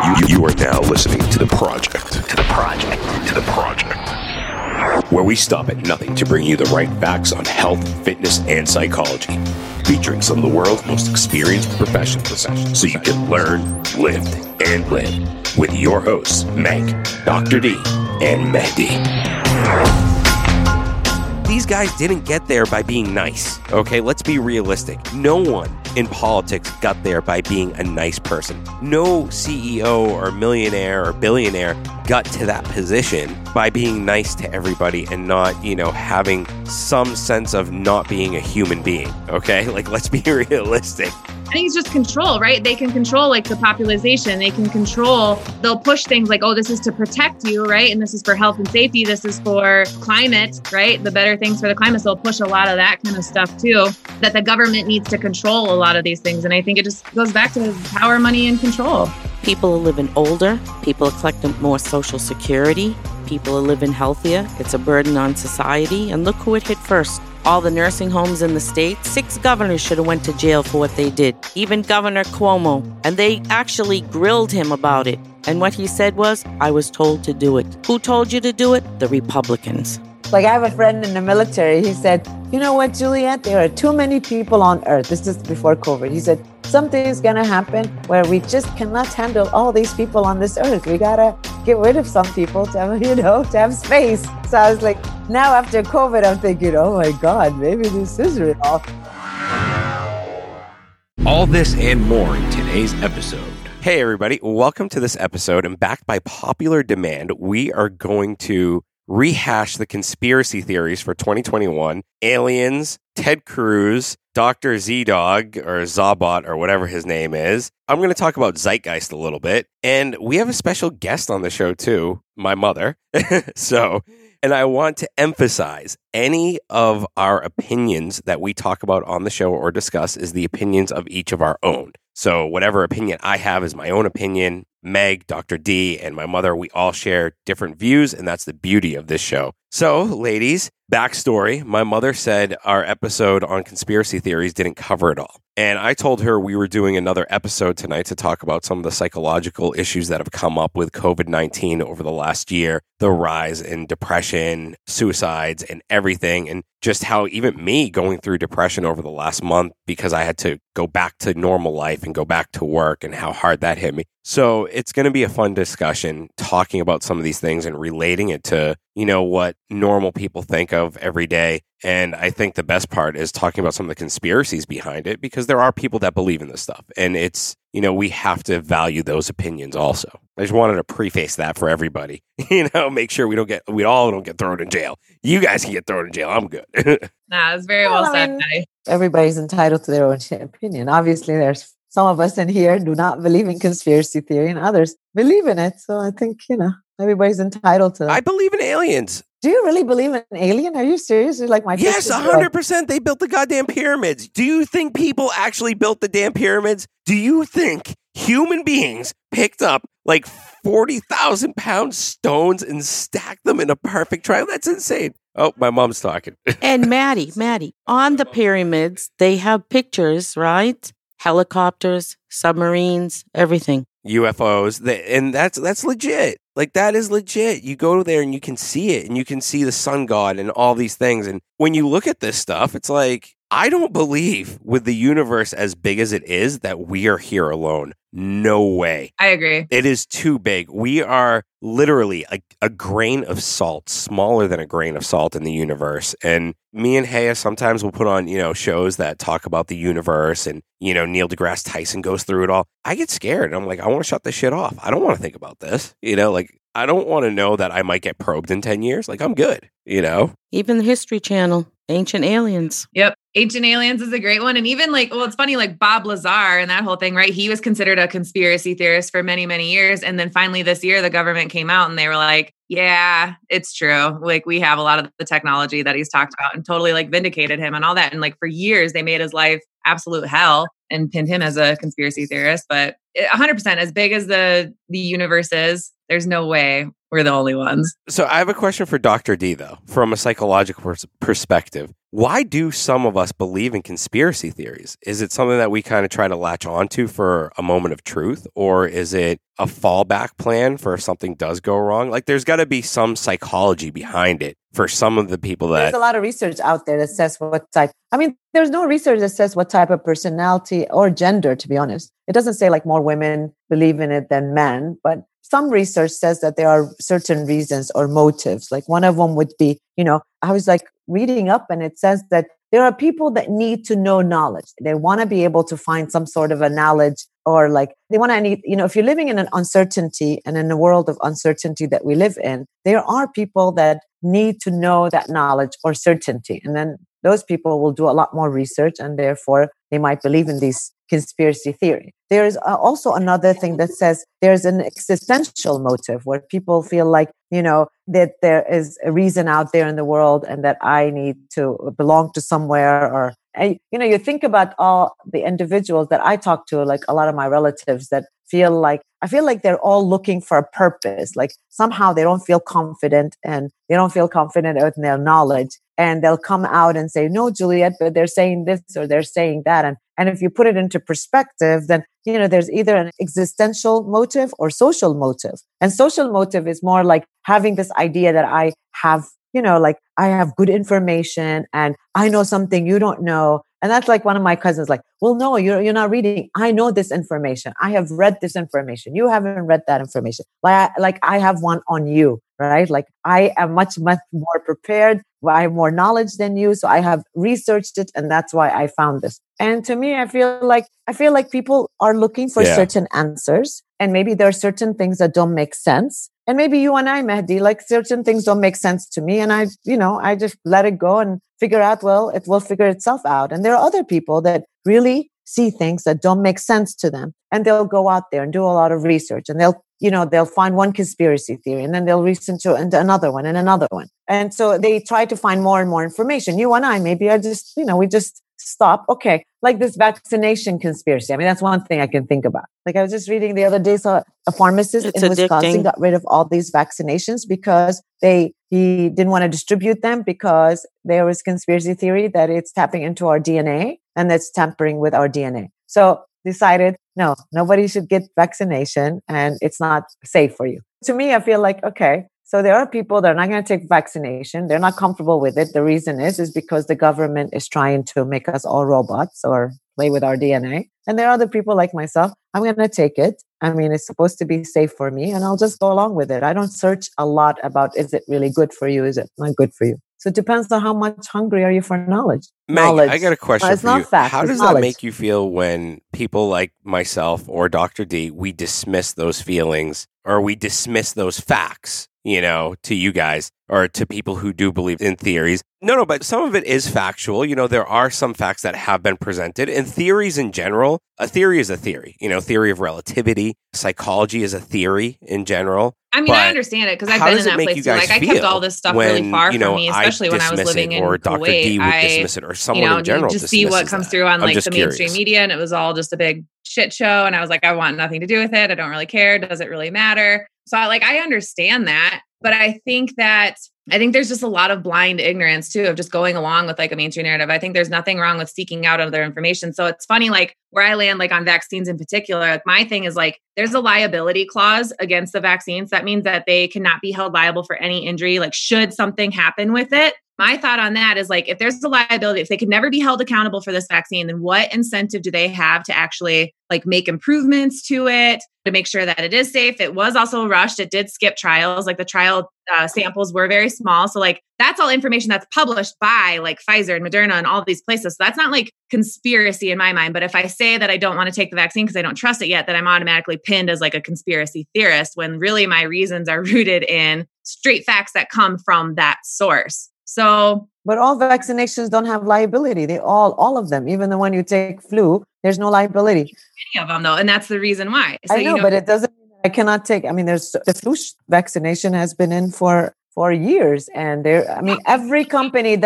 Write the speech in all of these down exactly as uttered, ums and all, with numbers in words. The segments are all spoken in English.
You, you are now listening to The Project. To The Project. To The Project. Where we stop at nothing to bring you the right facts on health, fitness, and psychology. Featuring some of the world's most experienced professionals so you can learn, lift, and live. With your hosts, Meg, Doctor D, and Mehdi. These guys didn't get there by being nice, okay? Let's be realistic. No one in politics got there by being a nice person. No C E O or millionaire or billionaire got to that position by being nice to everybody and not, you know, having some sense of not being a human being, okay? Like, let's be realistic. I think it's just control, right? They can control like the population. They can control, they'll push things like, oh, this is to protect you, right? And this is for health and safety. This is for climate, right? The better things for the climate. So they'll push a lot of that kind of stuff too, that the government needs to control a lot of these things. And I think it just goes back to power, money, and control. People are living older. People are collecting more Social Security. People are living healthier. It's a burden on society. And look who it hit first. All the nursing homes in the state, six governors should have went to jail for what they did. Even Governor Cuomo. And they actually grilled him about it. And what he said was, I was told to do it. Who told you to do it? The Republicans. Like, I have a friend in the military. He said, you know what, Juliet? There are too many people on Earth. This is before COVID. He said, something is going to happen where we just cannot handle all these people on this Earth. We got to get rid of some people to have, you know, to have space. So I was like, now after COVID, I'm thinking, oh my God, maybe this is real. All this and more in today's episode. Hey, everybody. Welcome to this episode. And backed by popular demand, we are going to rehash the conspiracy theories for twenty twenty-one, aliens, Ted Cruz, Doctor Z-Dog, or Zabot, or whatever his name is. I'm going to talk about Zeitgeist a little bit, and we have a special guest on the show too, my mother. So, and I want to emphasize, any of our opinions that we talk about on the show or discuss is the opinions of each of our own. So whatever opinion I have is my own opinion. Meg, Doctor D, and my mother, we all share different views, and that's the beauty of this show. So, ladies, backstory. My mother said our episode on conspiracy theories didn't cover it all. And I told her we were doing another episode tonight to talk about some of the psychological issues that have come up with COVID nineteen over the last year, the rise in depression, suicides, and everything, and just how even me going through depression over the last month because I had to go back to normal life and go back to work and how hard that hit me. So it's going to be a fun discussion talking about some of these things and relating it to, you know, what normal people think of every day. And I think the best part is talking about some of the conspiracies behind it, because there are people that believe in this stuff. And it's, you know, we have to value those opinions also. I just wanted to preface that for everybody. You know, make sure we don't get, we all don't get thrown in jail. You guys can get thrown in jail. I'm good. Nah, it's very well, well said. I mean, everybody's entitled to their own opinion. Obviously, there's some of us in here do not believe in conspiracy theory and others believe in it. So I think, you know, everybody's entitled to that. I believe in aliens. Do you really believe in an alien? Are you serious? You're like my Yes, one hundred percent. They built the goddamn pyramids. Do you think people actually built the damn pyramids? Do you think human beings picked up like forty thousand pound stones and stacked them in a perfect triangle? That's insane. Oh, my mom's talking. And Maddie, Maddie, on the pyramids, they have pictures, right? Helicopters, submarines, everything. U F Os, and that's that's legit. Like, that is legit. You go there and you can see it, and you can see the sun god and all these things. And when you look at this stuff, it's like, I don't believe with the universe as big as it is that we are here alone. No way. I agree. It is too big. We are literally a, a grain of salt, smaller than a grain of salt in the universe. And me and Haya sometimes will put on, you know, shows that talk about the universe, and, you know, Neil deGrasse Tyson goes through it all. I get scared. I'm like, I want to shut this shit off. I don't want to think about this. You know, like, I don't want to know that I might get probed in ten years. Like, I'm good, you know? Even the History Channel, Ancient Aliens. Yep. Ancient Aliens is a great one. And even like, well, it's funny, like Bob Lazar and that whole thing, right? He was considered a conspiracy theorist for many, many years. And then finally this year, the government came out and they were like, yeah, it's true. Like, we have a lot of the technology that he's talked about, and totally like vindicated him and all that. And like for years, they made his life absolute hell and pinned him as a conspiracy theorist. But one hundred percent, as big as the, the universe is, there's no way we're the only ones. So I have a question for Doctor D, though, from a psychological pers- perspective. Why do some of us believe in conspiracy theories? Is it something that we kind of try to latch onto for a moment of truth, or is it a fallback plan for if something does go wrong? Like, there's got to be some psychology behind it for some of the people that... There's a lot of research out there that says what type... I mean, there's no research that says what type of personality or gender, to be honest. It doesn't say like more women believe in it than men, but some research says that there are certain reasons or motives. Like one of them would be, you know, I was like reading up and it says that there are people that need to know knowledge. They want to be able to find some sort of a knowledge, or like they want to need, you know, if you're living in an uncertainty and in a world of uncertainty that we live in, there are people that need to know that knowledge or certainty. And then those people will do a lot more research and therefore they might believe in these conspiracy theory. There is also another thing that says there's an existential motive where people feel like, you know, that there is a reason out there in the world and that I need to belong to somewhere. Or, and, you know, you think about all the individuals that I talk to, like a lot of my relatives that feel like, I feel like they're all looking for a purpose. Like somehow they don't feel confident and they don't feel confident in their knowledge. And they'll come out and say, no, Juliet, but they're saying this or they're saying that. And, and if you put it into perspective, then, you know, there's either an existential motive or social motive. And social motive is more like having this idea that I have, you know, like I have good information and I know something you don't know. And that's like one of my cousins, like, well, no, you're you're not reading. I know this information. I have read this information. You haven't read that information. Like, I, like I have one on you, right? Like I am much, much more prepared. I have more knowledge than you. So I have researched it. And that's why I found this. And to me, I feel like, I feel like people are looking for yeah. certain answers. And maybe there are certain things that don't make sense. And maybe you and I, Mehdi, like certain things don't make sense to me. And I, you know, I just let it go and figure out, well, it will figure itself out. And there are other people that really see things that don't make sense to them. And they'll go out there and do a lot of research and they'll, you know, they'll find one conspiracy theory and then they'll research into another one and another one. And so they try to find more and more information. You and I, maybe are just, you know, we just stop. Okay. Like this vaccination conspiracy. I mean, that's one thing I can think about. Like I was just reading the other day, so a pharmacist it's in addicting. Wisconsin got rid of all these vaccinations because they, he didn't want to distribute them because there was conspiracy theory that it's tapping into our D N A and that's tampering with our D N A. So decided, no, nobody should get vaccination and it's not safe for you. To me, I feel like, okay, so there are people that are not going to take vaccination. They're not comfortable with it. The reason is, is because the government is trying to make us all robots or play with our D N A. And there are other people like myself. I'm going to take it. I mean, it's supposed to be safe for me and I'll just go along with it. I don't search a lot about, is it really good for you? Is it not good for you? So it depends on how much hungry are you for knowledge. Meg, knowledge. I got a question no, it's for not you. Fact, how does knowledge. that make you feel when people like myself or Doctor D, we dismiss those feelings or we dismiss those facts, you know, to you guys or to people who do believe in theories? No, no, but some of it is factual. You know, there are some facts that have been presented and theories in general. A theory is a theory, you know, theory of relativity. Psychology is a theory in general. I mean, I understand it because I've been in that place too. Like I kept all this stuff when, really far you know, from me, especially I when I was living it, in or Doctor Kuwait. D would I, dismiss it, or someone you know, in general just see what comes that. through on I'm like the curious. mainstream media, and it was all just a big shit show. And I was like, I want nothing to do with it. I don't really care. Does it really matter? So I like I understand that, but I think that. I think there's just a lot of blind ignorance too of just going along with like a mainstream narrative. I think there's nothing wrong with seeking out other information. So it's funny, like where I land, like on vaccines in particular, like my thing is like, there's a liability clause against the vaccines. That means that they cannot be held liable for any injury. Like should something happen with it, my thought on that is like, if there's a liability, if they could never be held accountable for this vaccine, then what incentive do they have to actually like make improvements to it to make sure that it is safe? It was also rushed. It did skip trials. Like the trial uh, samples were very small. So like, that's all information that's published by like Pfizer and Moderna and all these places. So that's not like conspiracy in my mind. But if I say that I don't want to take the vaccine because I don't trust it yet, then I'm automatically pinned as like a conspiracy theorist when really my reasons are rooted in straight facts that come from that source. So, but all vaccinations don't have liability. They all, all of them, even the one you take flu, there's no liability. Any of them though. And that's the reason why. So, I know, you know, but it doesn't mean I cannot take, I mean, there's the flu vaccination has been in for, for years. And there, I mean, every company that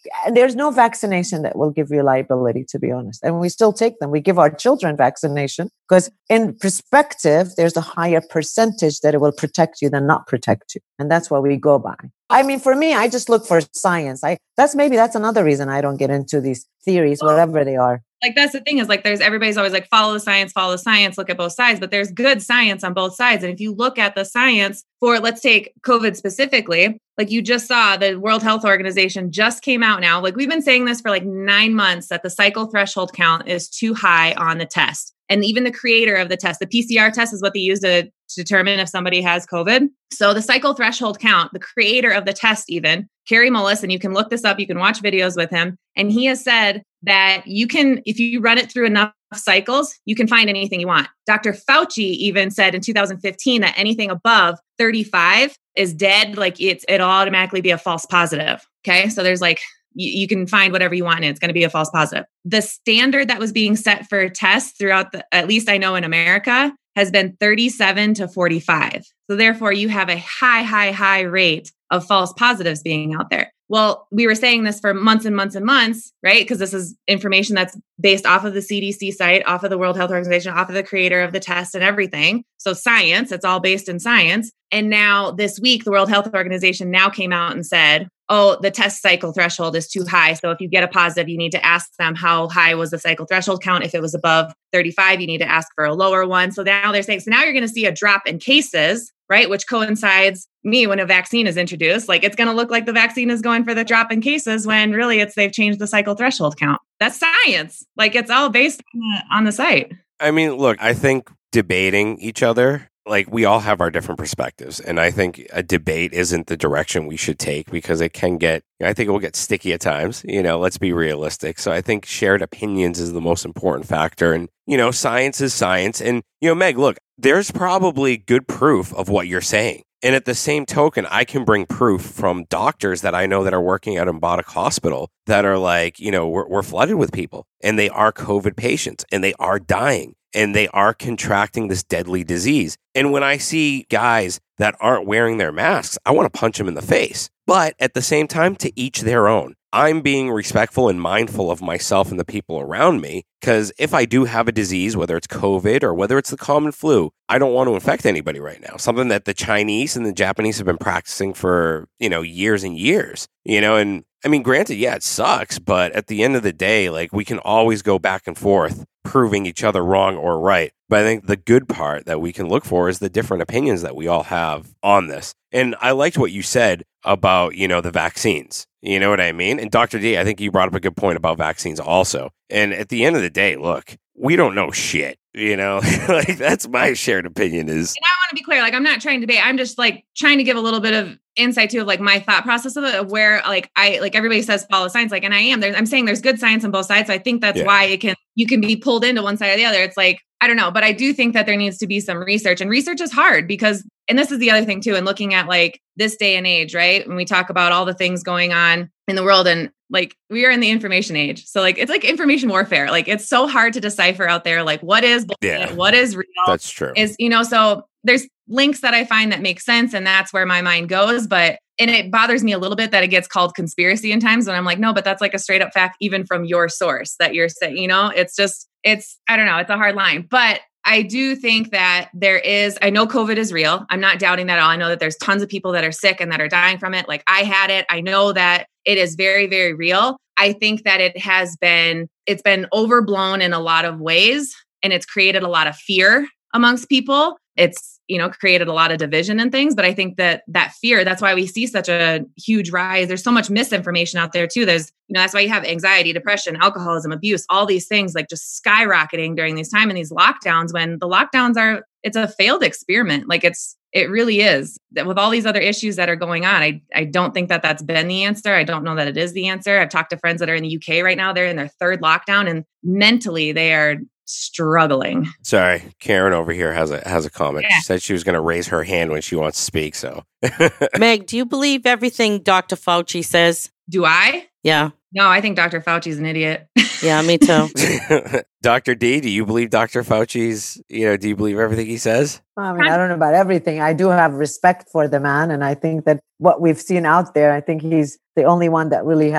there's no vaccination that will give you liability, to be honest. And we still take them. We give our children vaccination because in perspective, there's a higher percentage that it will protect you than not protect you. And that's what we go by. I mean, for me, I just look for science. I that's maybe that's another reason I don't get into these theories, whatever they are. Like, that's the thing is like, there's everybody's always like, follow the science, follow the science, look at both sides, but there's good science on both sides. And if you look at the science for, let's take COVID specifically, like you just saw the World Health Organization just came out now. Like we've been saying this for like nine months that the cycle threshold count is too high on the test. And even the creator of the test, the P C R test is what they use to, to determine if somebody has COVID. So the cycle threshold count, the creator of the test, even Kary Mullis, and you can look this up, you can watch videos with him. And he has said that you can, if you run it through enough cycles, you can find anything you want. Doctor Fauci even said in two thousand fifteen that anything above thirty-five is dead. Like it's, it'll automatically be a false positive. Okay. So there's like, you, you can find whatever you want and it's going to be a false positive. The standard that was being set for tests throughout the, at least I know in America, has been thirty-seven to forty-five. So therefore you have a high, high, high rate of false positives being out there. Well, we were saying this for months and months and months, right? Because this is information that's based off of the C D C site, off of the World Health Organization, off of the creator of the test and everything. So science, it's all based in science. And now this week, the World Health Organization now came out and said, oh, the test cycle threshold is too high. So if you get a positive, you need to ask them how high was the cycle threshold count. If it was above thirty-five, you need to ask for a lower one. So now they're saying, so now you're going to see a drop in cases, right? Which coincides me when a vaccine is introduced. Like it's going to look like the vaccine is going for the drop in cases when really it's they've changed the cycle threshold count. That's science. Like it's all based on the, on the site. I mean, look, I think debating each other, like we all have our different perspectives. And I think a debate isn't the direction we should take because it can get, I think it will get sticky at times. You know, let's be realistic. So I think shared opinions is the most important factor. And, you know, science is science. And, you know, Meg, look, there's probably good proof of what you're saying. And at the same token, I can bring proof from doctors that I know that are working at Embodic Hospital that are like, you know, we're, we're flooded with people and they are COVID patients and they are dying and they are contracting this deadly disease. And when I see guys that aren't wearing their masks, I want to punch them in the face. But at the same time, to each their own. I'm being respectful and mindful of myself and the people around me because if I do have a disease, whether it's COVID or whether it's the common flu, I don't want to infect anybody right now. Something that the Chinese and the Japanese have been practicing for, you know, years and years, you know, and I mean, granted, yeah, it sucks, but at the end of the day, like we can always go back and forth proving each other wrong or right. But I think the good part that we can look for is the different opinions that we all have on this. And I liked what you said about, you know, the vaccines. You know what I mean? And Doctor D, I think you brought up a good point about vaccines also. And at the end of the day, look, we don't know shit, you know, like that's my shared opinion is. And I want to be clear, like, I'm not trying to debate. I'm just like trying to give a little bit of insight too of like my thought process of it, of where like I, like everybody says follow science, like, and I am there. I'm saying there's good science on both sides. So I think that's yeah. why it can, you can be pulled into one side or the other. It's like, I don't know, but I do think that there needs to be some research, and research is hard because, and this is the other thing too, and looking at like this day and age, right? When we talk about all the things going on in the world, and like we are in the information age. So like, it's like information warfare. Like it's so hard to decipher out there, like what is bullshit, yeah, what is real. That's true. Is, you know, so there's links that I find that make sense, and that's where my mind goes. But, and it bothers me a little bit that it gets called conspiracy in times when I'm like, no, but that's like a straight up fact, even from your source that you're saying, you know, it's just, it's, I don't know, it's a hard line, but I do think that there is, I know COVID is real. I'm not doubting that at all. I know that there's tons of people that are sick and that are dying from it. Like I had it. I know that it is very, very real. I think that it has been, it's been overblown in a lot of ways, and it's created a lot of fear amongst people. It's, you know, created a lot of division and things, but I think that that fear, that's why we see such a huge rise. There's so much misinformation out there too. There's, you know, that's why you have anxiety, depression, alcoholism, abuse, all these things like just skyrocketing during these time and these lockdowns, when the lockdowns are, it's a failed experiment. Like it's, it really is. That with all these other issues that are going on, I, I don't think that that's been the answer. I don't know that it is the answer. I've talked to friends that are in the U K right now. They're in their third lockdown, and mentally they are struggling. Sorry, Karen over here has a has a comment. Yeah. She said she was going to raise her hand when she wants to speak. So, Meg, do you believe everything Doctor Fauci says? Do I? Yeah. No, I think Doctor Fauci's an idiot. Yeah, me too. Doctor D, do you believe Doctor Fauci's, you know, do you believe everything he says? I mean, I don't know about everything. I do have respect for the man. And I think that what we've seen out there, I think he's the only one that really has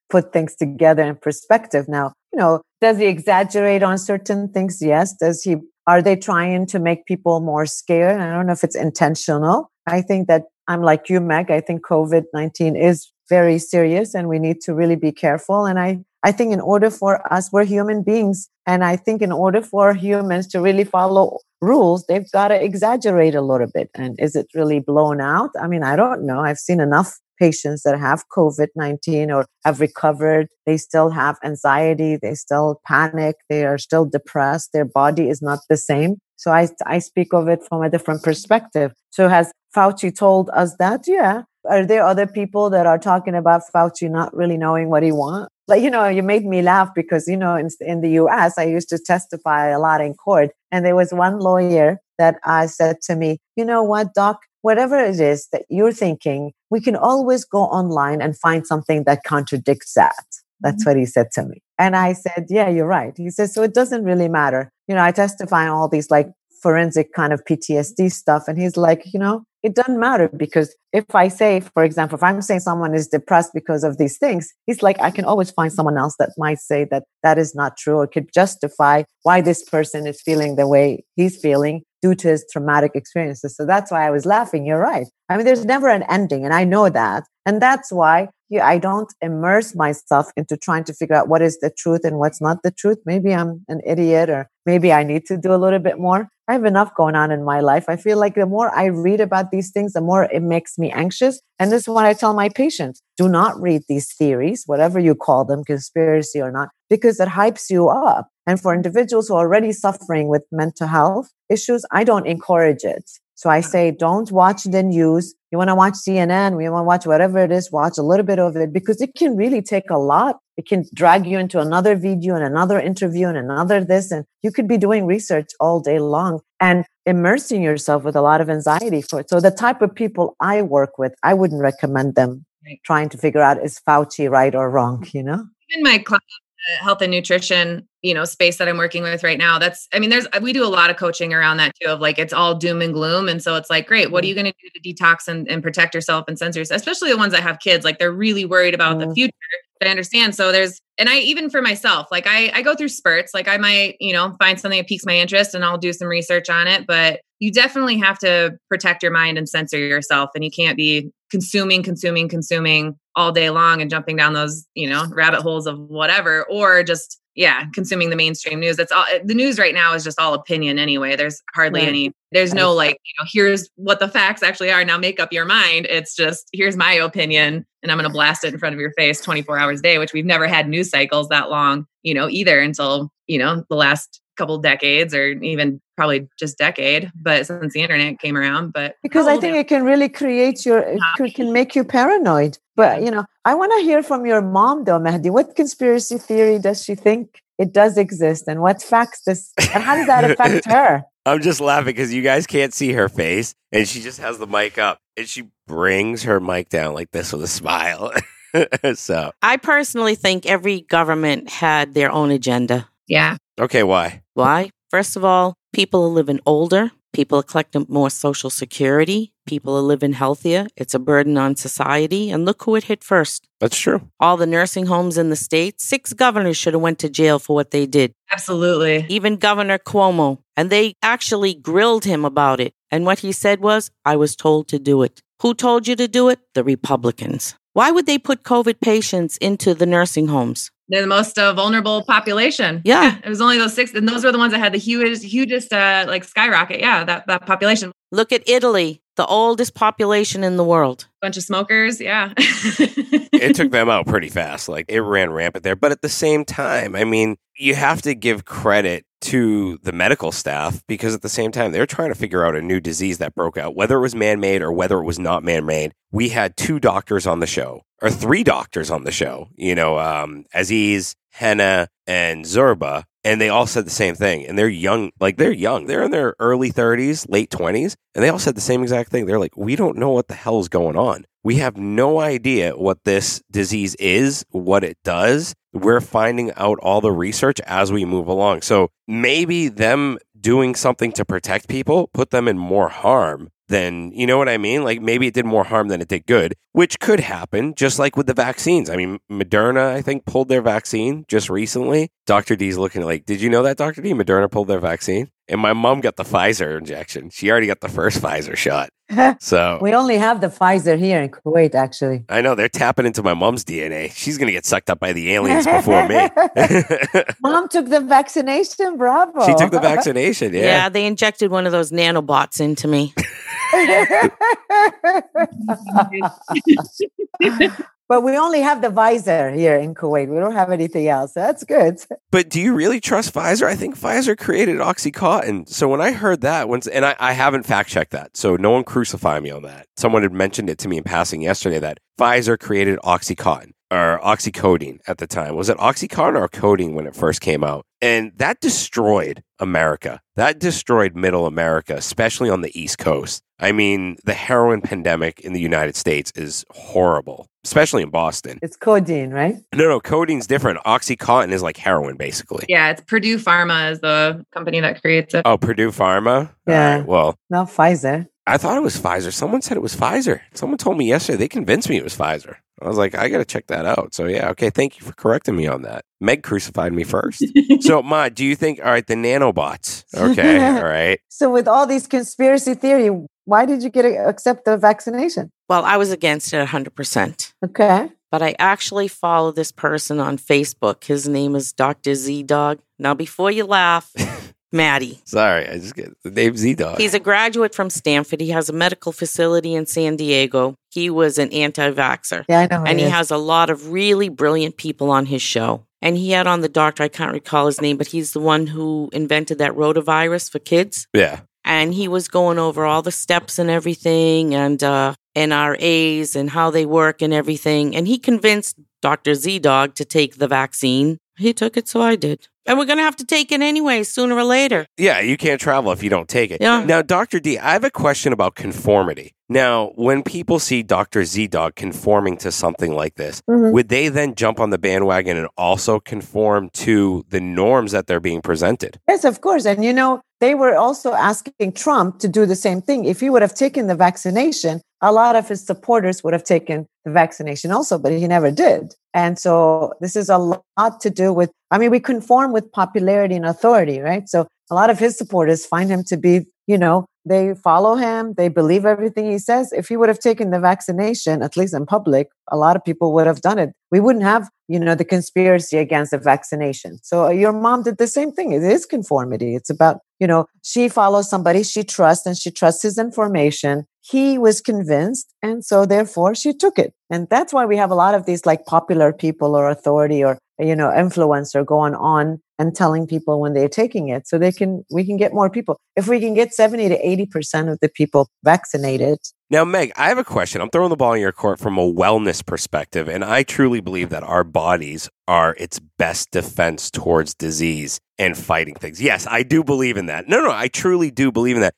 put things together in perspective. Now, you know, does he exaggerate on certain things? Yes. Does he, are they trying to make people more scared? I don't know if it's intentional. I think that I'm like you, Meg. I think COVID nineteen is very serious and we need to really be careful. And I, I think in order for us, we're human beings. And I think in order for humans to really follow rules, they've got to exaggerate a little bit. And is it really blown out? I mean, I don't know. I've seen enough patients that have COVID nineteen or have recovered. They still have anxiety. They still panic. They are still depressed. Their body is not the same. So I, I speak of it from a different perspective. So has Fauci told us that? Yeah. Are there other people that are talking about Fauci not really knowing what he wants? Like, you know, you made me laugh because, you know, in, in the U S, I used to testify a lot in court. And there was one lawyer that I said to me, you know what, doc, whatever it is that you're thinking, we can always go online and find something that contradicts that. That's mm-hmm. what he said to me. And I said, yeah, you're right. He says, so it doesn't really matter. You know, I testify on all these like forensic kind of P T S D stuff. And he's like, you know, it doesn't matter because if I say, for example, if I'm saying someone is depressed because of these things, he's like, I can always find someone else that might say that that is not true or could justify why this person is feeling the way he's feeling due to his traumatic experiences. So that's why I was laughing. You're right. I mean, there's never an ending. And I know that. And that's why yeah, I don't immerse myself into trying to figure out what is the truth and what's not the truth. Maybe I'm an idiot or maybe I need to do a little bit more. I have enough going on in my life. I feel like the more I read about these things, the more it makes me anxious. And this is what I tell my patients. Do not read these theories, whatever you call them, conspiracy or not, because it hypes you up. And for individuals who are already suffering with mental health issues, I don't encourage it. So I say, don't watch the news. You want to watch C N N, you want to watch whatever it is, watch a little bit of it because it can really take a lot. It can drag you into another video and another interview and another this. And you could be doing research all day long and immersing yourself with a lot of anxiety for it. So the type of people I work with, I wouldn't recommend them right. trying to figure out is Fauci right or wrong, you know? Even my class, health and nutrition, you know, space that I'm working with right now. That's, I mean, there's, we do a lot of coaching around that too, of like, it's all doom and gloom. And so it's like, great, what are you going to do to detox and, and protect yourself and censor yourself? Especially the ones that have kids, like they're really worried about mm. the future. I understand. So there's, and I, even for myself, like I, I go through spurts, like I might, you know, find something that piques my interest and I'll do some research on it, but you definitely have to protect your mind and censor yourself. And you can't be consuming, consuming, consuming all day long and jumping down those, you know, rabbit holes of whatever, or just, yeah, consuming the mainstream news. That's all. The news right now is just all opinion anyway. There's hardly right. any, there's no like, you know, here's what the facts actually are. Now make up your mind. It's just, here's my opinion and I'm going to blast it in front of your face twenty-four hours a day, which we've never had news cycles that long, you know, either until, you know, the last couple decades or even probably just decade, but since the internet came around, but because I think it can really create your, it can make you paranoid. But, you know, I want to hear from your mom though, Mehdi. What conspiracy theory does she think it does exist and what facts does, and how does that affect her? I'm just laughing because you guys can't see her face and she just has the mic up and she brings her mic down like this with a smile. So I personally think every government had their own agenda. Yeah. Okay, why? Why? First of all, people are living older. People are collecting more Social Security. People are living healthier. It's a burden on society. And look who it hit first. That's true. All the nursing homes in the state. Six governors should have went to jail for what they did. Absolutely. Even Governor Cuomo. And they actually grilled him about it. And what he said was, I was told to do it. Who told you to do it? The Republicans. Why would they put COVID patients into the nursing homes? They're the most uh, vulnerable population. Yeah. yeah. It was only those six. And those were the ones that had the hugest, hugest uh, like skyrocket. Yeah. That, that population. Look at Italy, the oldest population in the world. Bunch of smokers. Yeah. It took them out pretty fast. Like it ran rampant there. But at the same time, I mean, you have to give credit to the medical staff because at the same time, they're trying to figure out a new disease that broke out, whether it was man-made or whether it was not man-made. We had two doctors on the show, or three doctors on the show, you know, um, Aziz, Henna, and Zurba, and they all said the same thing. And they're young, like they're young. They're in their early thirties, late twenties, and they all said the same exact thing. They're like, we don't know what the hell is going on. We have no idea what this disease is, what it does. We're finding out all the research as we move along. So maybe them doing something to protect people put them in more harm then you know what I mean? Like maybe it did more harm than it did good, which could happen, just like with the vaccines. I mean, Moderna, I think, pulled their vaccine just recently. Doctor D's looking like, did you know that, Doctor D? Moderna pulled their vaccine? And my mom got the Pfizer injection. She already got the first Pfizer shot. So we only have the Pfizer here in Kuwait, actually. I know they're tapping into my mom's D N A. She's going to get sucked up by the aliens before me. Mom took the vaccination. Bravo. She took the vaccination. Yeah. Yeah, they injected one of those nanobots into me. But we only have the visor here in Kuwait. We don't have anything else. That's good. But do you really trust Pfizer? I think Pfizer created OxyContin. So when I heard that, once, and I, I haven't fact checked that, so no one crucify me on that. Someone had mentioned it to me in passing yesterday that Pfizer created OxyContin or oxycodone at the time. Was it OxyContin or codeine when it first came out? And that destroyed America. That destroyed middle America, especially on the East Coast. I mean, the heroin pandemic in the United States is horrible, especially in Boston. It's codeine, right? No, no, codeine's different. OxyContin is like heroin, basically. Yeah, it's Purdue Pharma is the company that creates it. Oh, Purdue Pharma? Yeah. All right, well, Not Pfizer. I thought it was Pfizer. Someone said it was Pfizer. Someone told me yesterday. They convinced me it was Pfizer. I was like, I got to check that out. So, yeah, okay. Thank you for correcting me on that. Meg crucified me first. So, Ma, do you think, all right, the nanobots. Okay, all right. So with all these conspiracy theory, why did you get a, accept the vaccination? Well, I was against it one hundred percent. Okay. But I actually follow this person on Facebook. His name is Doctor Z Dog. Now, before you laugh, Maddie. Sorry, I just get the name Z Dog. He's a graduate from Stanford. He has a medical facility in San Diego. He was an anti-vaxxer. Yeah, I know. And he is. has a lot of really brilliant people on his show. And he had on the doctor, I can't recall his name, but he's the one who invented that rotavirus for kids. Yeah. And he was going over all the steps and everything and uh, N R As and how they work and everything. And he convinced Doctor Z Dog to take the vaccine. He took it, so I did. And we're going to have to take it anyway, sooner or later. Yeah, you can't travel if you don't take it. Yeah. Now, Doctor D, I have a question about conformity. Now, when people see Doctor Z Dog conforming to something like this, Mhm. would they then jump on the bandwagon and also conform to the norms that they're being presented? Yes, of course. And you know, they were also asking Trump to do the same thing. If he would have taken the vaccination, a lot of his supporters would have taken the vaccination also, but he never did. And so this is a lot to do with, I mean, we conform with popularity and authority, right? So a lot of his supporters find him to be, you know, they follow him, they believe everything he says. If he would have taken the vaccination, at least in public, a lot of people would have done it. We wouldn't have, you know, the conspiracy against the vaccination. So your mom did the same thing. It is conformity. It's about, you know, she follows somebody she trusts and she trusts his information. He was convinced. And so therefore she took it. And that's why we have a lot of these like popular people or authority or, you know, influencer going on and telling people when they're taking it so they can, we can get more people. If we can get seventy to eighty percent of the people vaccinated. Now, Meg, I have a question. I'm throwing the ball in your court from a wellness perspective, and I truly believe that our bodies are its best defense towards disease and fighting things. Yes, I do believe in that. No, no, I truly do believe in that.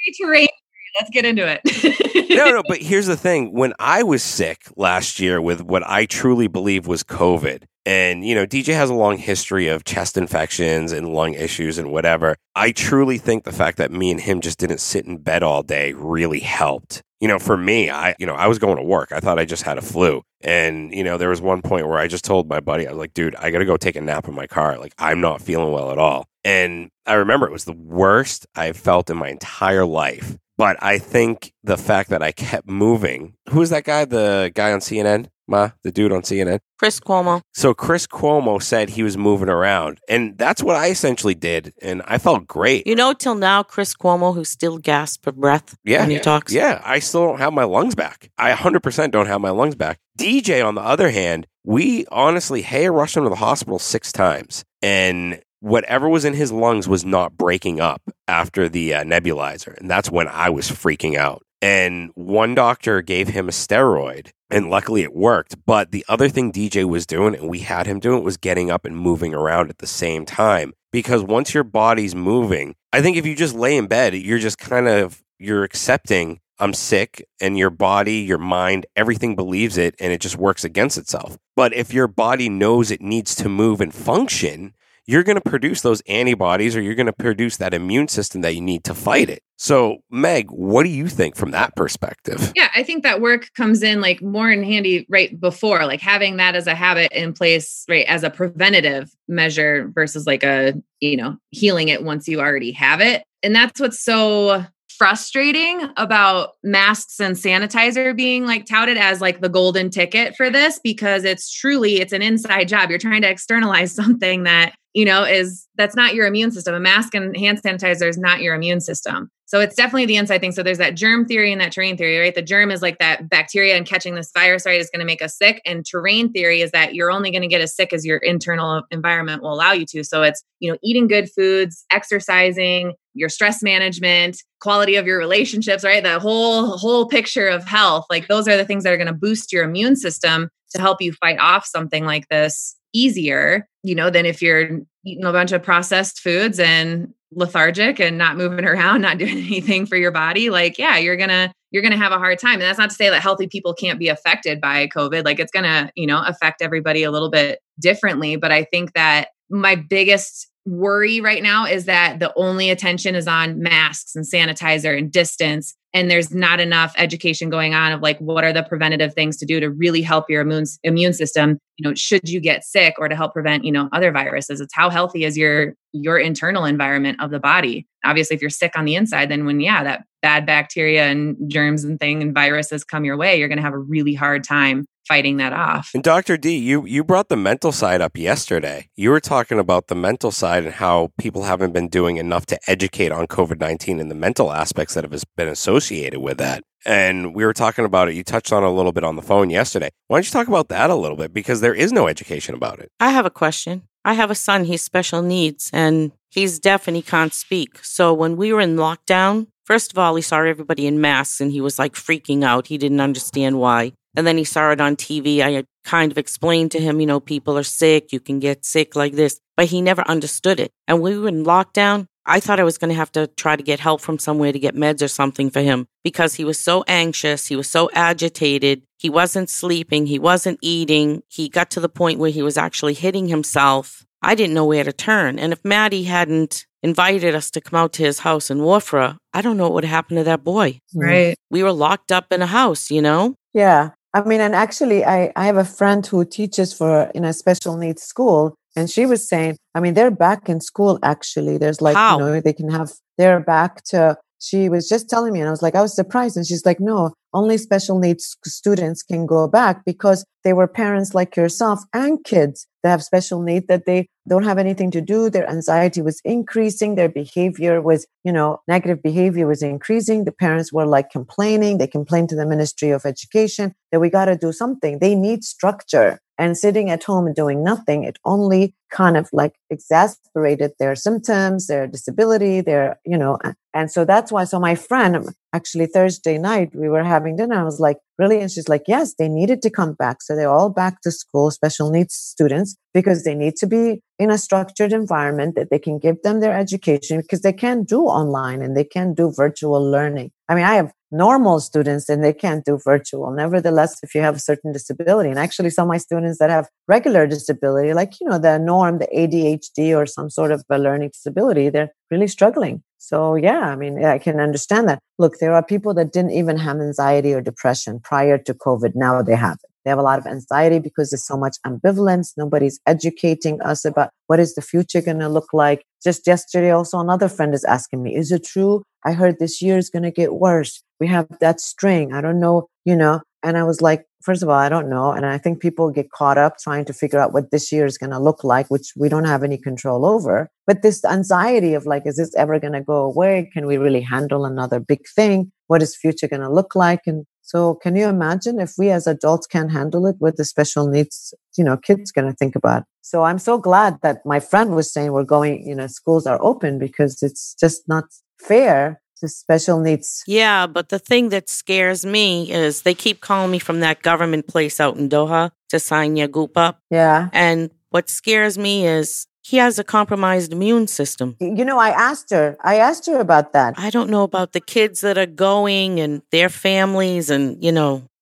Let's get into it. No, no, but here's the thing. When I was sick last year with what I truly believe was COVID, and, you know, D J has a long history of chest infections and lung issues and whatever. I truly think the fact that me and him just didn't sit in bed all day really helped. You know, for me, I, you know, I was going to work. I thought I just had a flu. And, you know, there was one point where I just told my buddy, I was like, dude, I got to go take a nap in my car. Like, I'm not feeling well at all. And I remember it was the worst I've felt in my entire life. But I think the fact that I kept moving. Who was that guy? The guy on C N N? Ma, the dude on C N N? Chris Cuomo. So Chris Cuomo said he was moving around. And that's what I essentially did. And I felt great. You know, till now, Chris Cuomo, who still gasps for breath Yeah. when he talks. Yeah, I still don't have my lungs back. I one hundred percent don't have my lungs back. D J, on the other hand, we honestly, hey, rushed him to the hospital six times. And whatever was in his lungs was not breaking up after the uh, nebulizer. And that's when I was freaking out. And one doctor gave him a steroid, and luckily it worked. But the other thing D J was doing, and we had him doing, was getting up and moving around at the same time. Because once your body's moving, I think if you just lay in bed, you're just kind of, you're accepting I'm sick, and your body, your mind, everything believes it, and it just works against itself. But if your body knows it needs to move and function, you're going to produce those antibodies or you're going to produce that immune system that you need to fight it. So, Meg, what do you think from that perspective? Yeah, I think that work comes in like more in handy right before, like having that as a habit in place, right, as a preventative measure versus like a, you know, healing it once you already have it. And that's what's so frustrating about masks and sanitizer being like touted as like the golden ticket for this, because it's truly, it's an inside job. You're trying to externalize something that, you know, is, that's not your immune system. A mask and hand sanitizer is not your immune system. So it's definitely the inside thing. So there's that germ theory and that terrain theory, right? The germ is like that bacteria and catching this virus, right, is going to make us sick. And terrain theory is that you're only going to get as sick as your internal environment will allow you to. So it's, you know, eating good foods, exercising, your stress management, quality of your relationships, right? The whole, whole picture of health. Like those are the things that are going to boost your immune system to help you fight off something like this easier, you know, than if you're eating a bunch of processed foods and lethargic and not moving around, not doing anything for your body. Like, yeah, you're going to, you're going to have a hard time. And that's not to say that healthy people can't be affected by COVID. Like it's going to, you know, affect everybody a little bit differently. But I think that my biggest worry right now is that the only attention is on masks and sanitizer and distance. And there's not enough education going on of like, what are the preventative things to do to really help your immune, immune system, you know, should you get sick, or to help prevent, you know, other viruses. It's how healthy is your, your internal environment of the body. Obviously, if you're sick on the inside, then when, yeah, that bad bacteria and germs and thing and viruses come your way, you're going to have a really hard time fighting that off. And Doctor D, you, you brought the mental side up yesterday. You were talking about the mental side and how people haven't been doing enough to educate on COVID nineteen and the mental aspects that have been associated with that. And we were talking about it. You touched on it a little bit on the phone yesterday. Why don't you talk about that a little bit? Because there is no education about it. I have a question. I have a son, he's special needs, and he's deaf and he can't speak. So when we were in lockdown, first of all, he saw everybody in masks and he was like freaking out. He didn't understand why. And then he saw it on T V. I had kind of explained to him, you know, people are sick, you can get sick like this, but he never understood it. And we were in lockdown. I thought I was going to have to try to get help from somewhere to get meds or something for him because he was so anxious. He was so agitated. He wasn't sleeping. He wasn't eating. He got to the point where he was actually hitting himself. I didn't know where to turn. And if Maddie hadn't invited us to come out to his house in Wharfra, I don't know what would happen to that boy. Right. We were locked up in a house, you know? Yeah. I mean, and actually, I, I have a friend who teaches for in a special needs school. And she was saying, I mean, they're back in school, actually. There's like, How? you know, they can have, they're back to, she was just telling me, and I was like, I was surprised. And she's like, no, only special needs students can go back because they were parents like yourself and kids that have special need that they don't have anything to do. Their anxiety was increasing. Their behavior was, you know, negative behavior was increasing. The parents were like complaining. They complained to the Ministry of Education that we got to do something. They need structure. And sitting at home and doing nothing, it only kind of like exacerbated their symptoms, their disability, their, you know, and so that's why. So my friend, actually Thursday night, we were having dinner. I was like, really? And she's like, yes, they needed to come back. So they're all back to school, special needs students, because they need to be in a structured environment that they can give them their education because they can't do online and they can't do virtual learning. I mean, I have normal students and they can't do virtual. Nevertheless, if you have a certain disability, and actually some of my students that have regular disability, like, you know, the norm, the A D H D or some sort of a learning disability, they're really struggling. So yeah, I mean, I can understand that. Look, there are people that didn't even have anxiety or depression prior to COVID. Now they have it. They have a lot of anxiety because there's so much ambivalence. Nobody's educating us about what is the future going to look like. Just yesterday, also another friend is asking me, is it true? I heard this year is going to get worse. We have that string. I don't know, you know, and I was like, first of all, I don't know. And I think people get caught up trying to figure out what this year is going to look like, which we don't have any control over. But this anxiety of like, is this ever going to go away? Can we really handle another big thing? What is future going to look like? And so can you imagine if we as adults can't handle it, what the special needs, you know, kids going to think about? So I'm so glad that my friend was saying we're going, you know, schools are open because it's just not fair to special needs. Yeah, but the thing that scares me is they keep calling me from that government place out in Doha to sign Yagoop up. Yeah. And what scares me is he has a compromised immune system. You know, I asked her, I asked her about that. I don't know about the kids that are going and their families and, you know.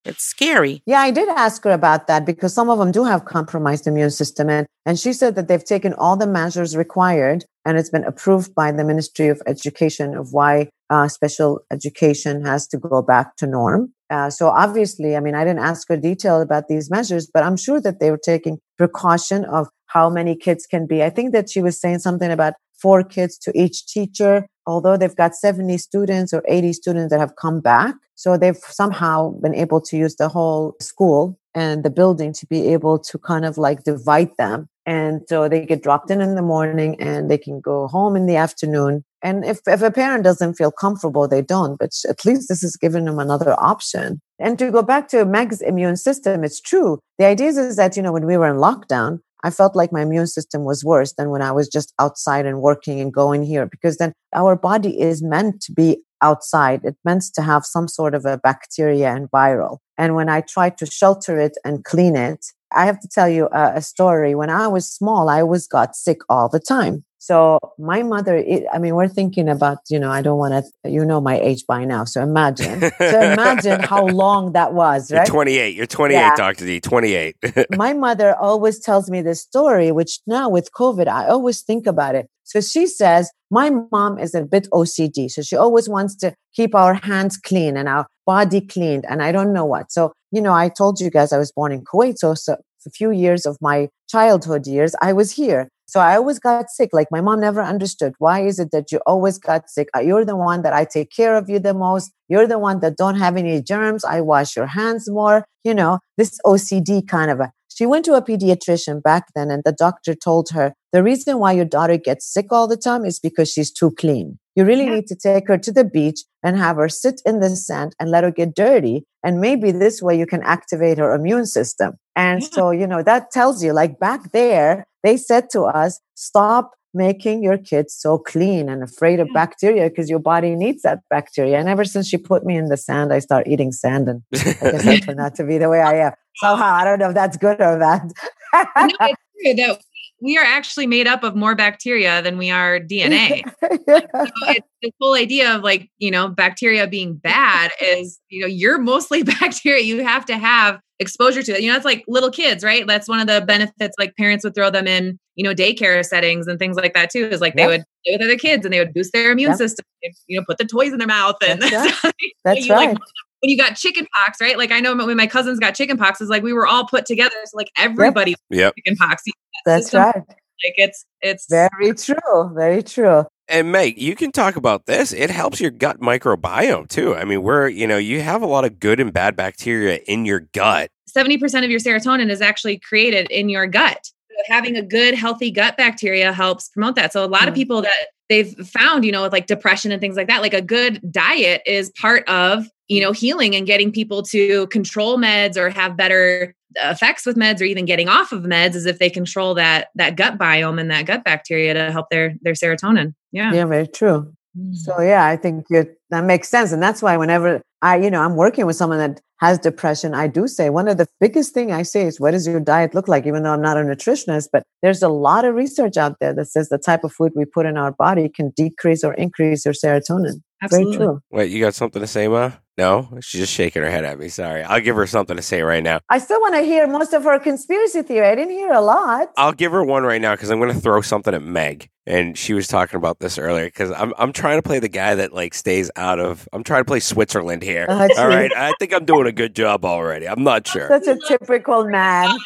It's scary. Yeah, I did ask her about that because some of them do have compromised immune system. And, and she said that they've taken all the measures required and it's been approved by the Ministry of Education of why uh, special education has to go back to norm. Uh, so obviously, I mean, I didn't ask her detail about these measures, but I'm sure that they were taking precaution of how many kids can be. I think that she was saying something about four kids to each teacher, although they've got seventy students or eighty students that have come back. So they've somehow been able to use the whole school and the building to be able to kind of like divide them. And so they get dropped in in the morning and they can go home in the afternoon. And if, if a parent doesn't feel comfortable, they don't. But at least this is giving them another option. And to go back to Meg's immune system, it's true. The idea is that, you know, when we were in lockdown, I felt like my immune system was worse than when I was just outside and working and going here, because then our body is meant to be outside. It's meant to have some sort of a bacteria and viral. And when I tried to shelter it and clean it, I have to tell you a, a story. When I was small, I always got sick all the time. So my mother, it, I mean, we're thinking about, you know, I don't want to, you know, my age by now. So imagine, so imagine how long that was, right? You're twenty-eight. You're twenty-eight, yeah. Doctor D, twenty-eight. My mother always tells me this story, which now with COVID, I always think about it. So she says, my mom is a bit O C D. So she always wants to keep our hands clean and our body cleaned. And I don't know what. So, you know, I told you guys I was born in Kuwait. So, so a few years of my childhood years, I was here. So I always got sick. Like my mom never understood. Why is it that you always got sick? You're the one that I take care of you the most. You're the one that don't have any germs. I wash your hands more. You know, this O C D kind of a. She went to a pediatrician back then and the doctor told her, the reason why your daughter gets sick all the time is because she's too clean. You really yeah. need to take her to the beach and have her sit in the sand and let her get dirty. And maybe this way you can activate her immune system. And yeah. so, you know, that tells you like back there, they said to us, stop making your kids so clean and afraid of yeah. bacteria because your body needs that bacteria. And ever since she put me in the sand, I start eating sand. And I guess I turned out to be the way I am. Somehow, I don't know if that's good or bad. No, it's true that we are actually made up of more bacteria than we are D N A. yeah. So it's the whole idea of like, you know, bacteria being bad is, you know, you're mostly bacteria. You have to have exposure to it. You know, it's like little kids, right? That's one of the benefits, like parents would throw them in, you know, daycare settings and things like that too, is like yep. they would play with other kids and they would boost their immune yep. system, and, you know, put the toys in their mouth. And that's right. so, that's you, right. Like, when you got chicken pox, right? Like I know when my cousins got chicken pox, it's like we were all put together. So like everybody yep. chicken pox. That That's system. right. Like it's it's very true. Very true. And Meg, you can talk about this. It helps your gut microbiome too. I mean, we're, you know, you have a lot of good and bad bacteria in your gut. seventy percent of your serotonin is actually created in your gut. So having a good, healthy gut bacteria helps promote that. So a lot mm. of people that they've found, you know, with like depression and things like that, like a good diet is part of, you know, healing and getting people to control meds or have better effects with meds or even getting off of meds is if they control that, that gut biome and that gut bacteria to help their, their serotonin. Yeah. Yeah, very true. Mm. So yeah, I think you, that makes sense. And that's why whenever I, you know, I'm working with someone that has depression, I do say one of the biggest thing I say is, what does your diet look like? Even though I'm not a nutritionist, but there's a lot of research out there that says the type of food we put in our body can decrease or increase your serotonin. Absolutely. Very true. Wait, you got something to say, Ma? No? She's just shaking her head at me. Sorry. I'll give her something to say right now. I still want to hear most of her conspiracy theory. I didn't hear a lot. I'll give her one right now because I'm going to throw something at Meg. And she was talking about this earlier because I'm I'm trying to play the guy that like stays out of, I'm trying to play Switzerland here. Uh, All right. I think I'm doing a good job already. I'm not sure. Such a typical man.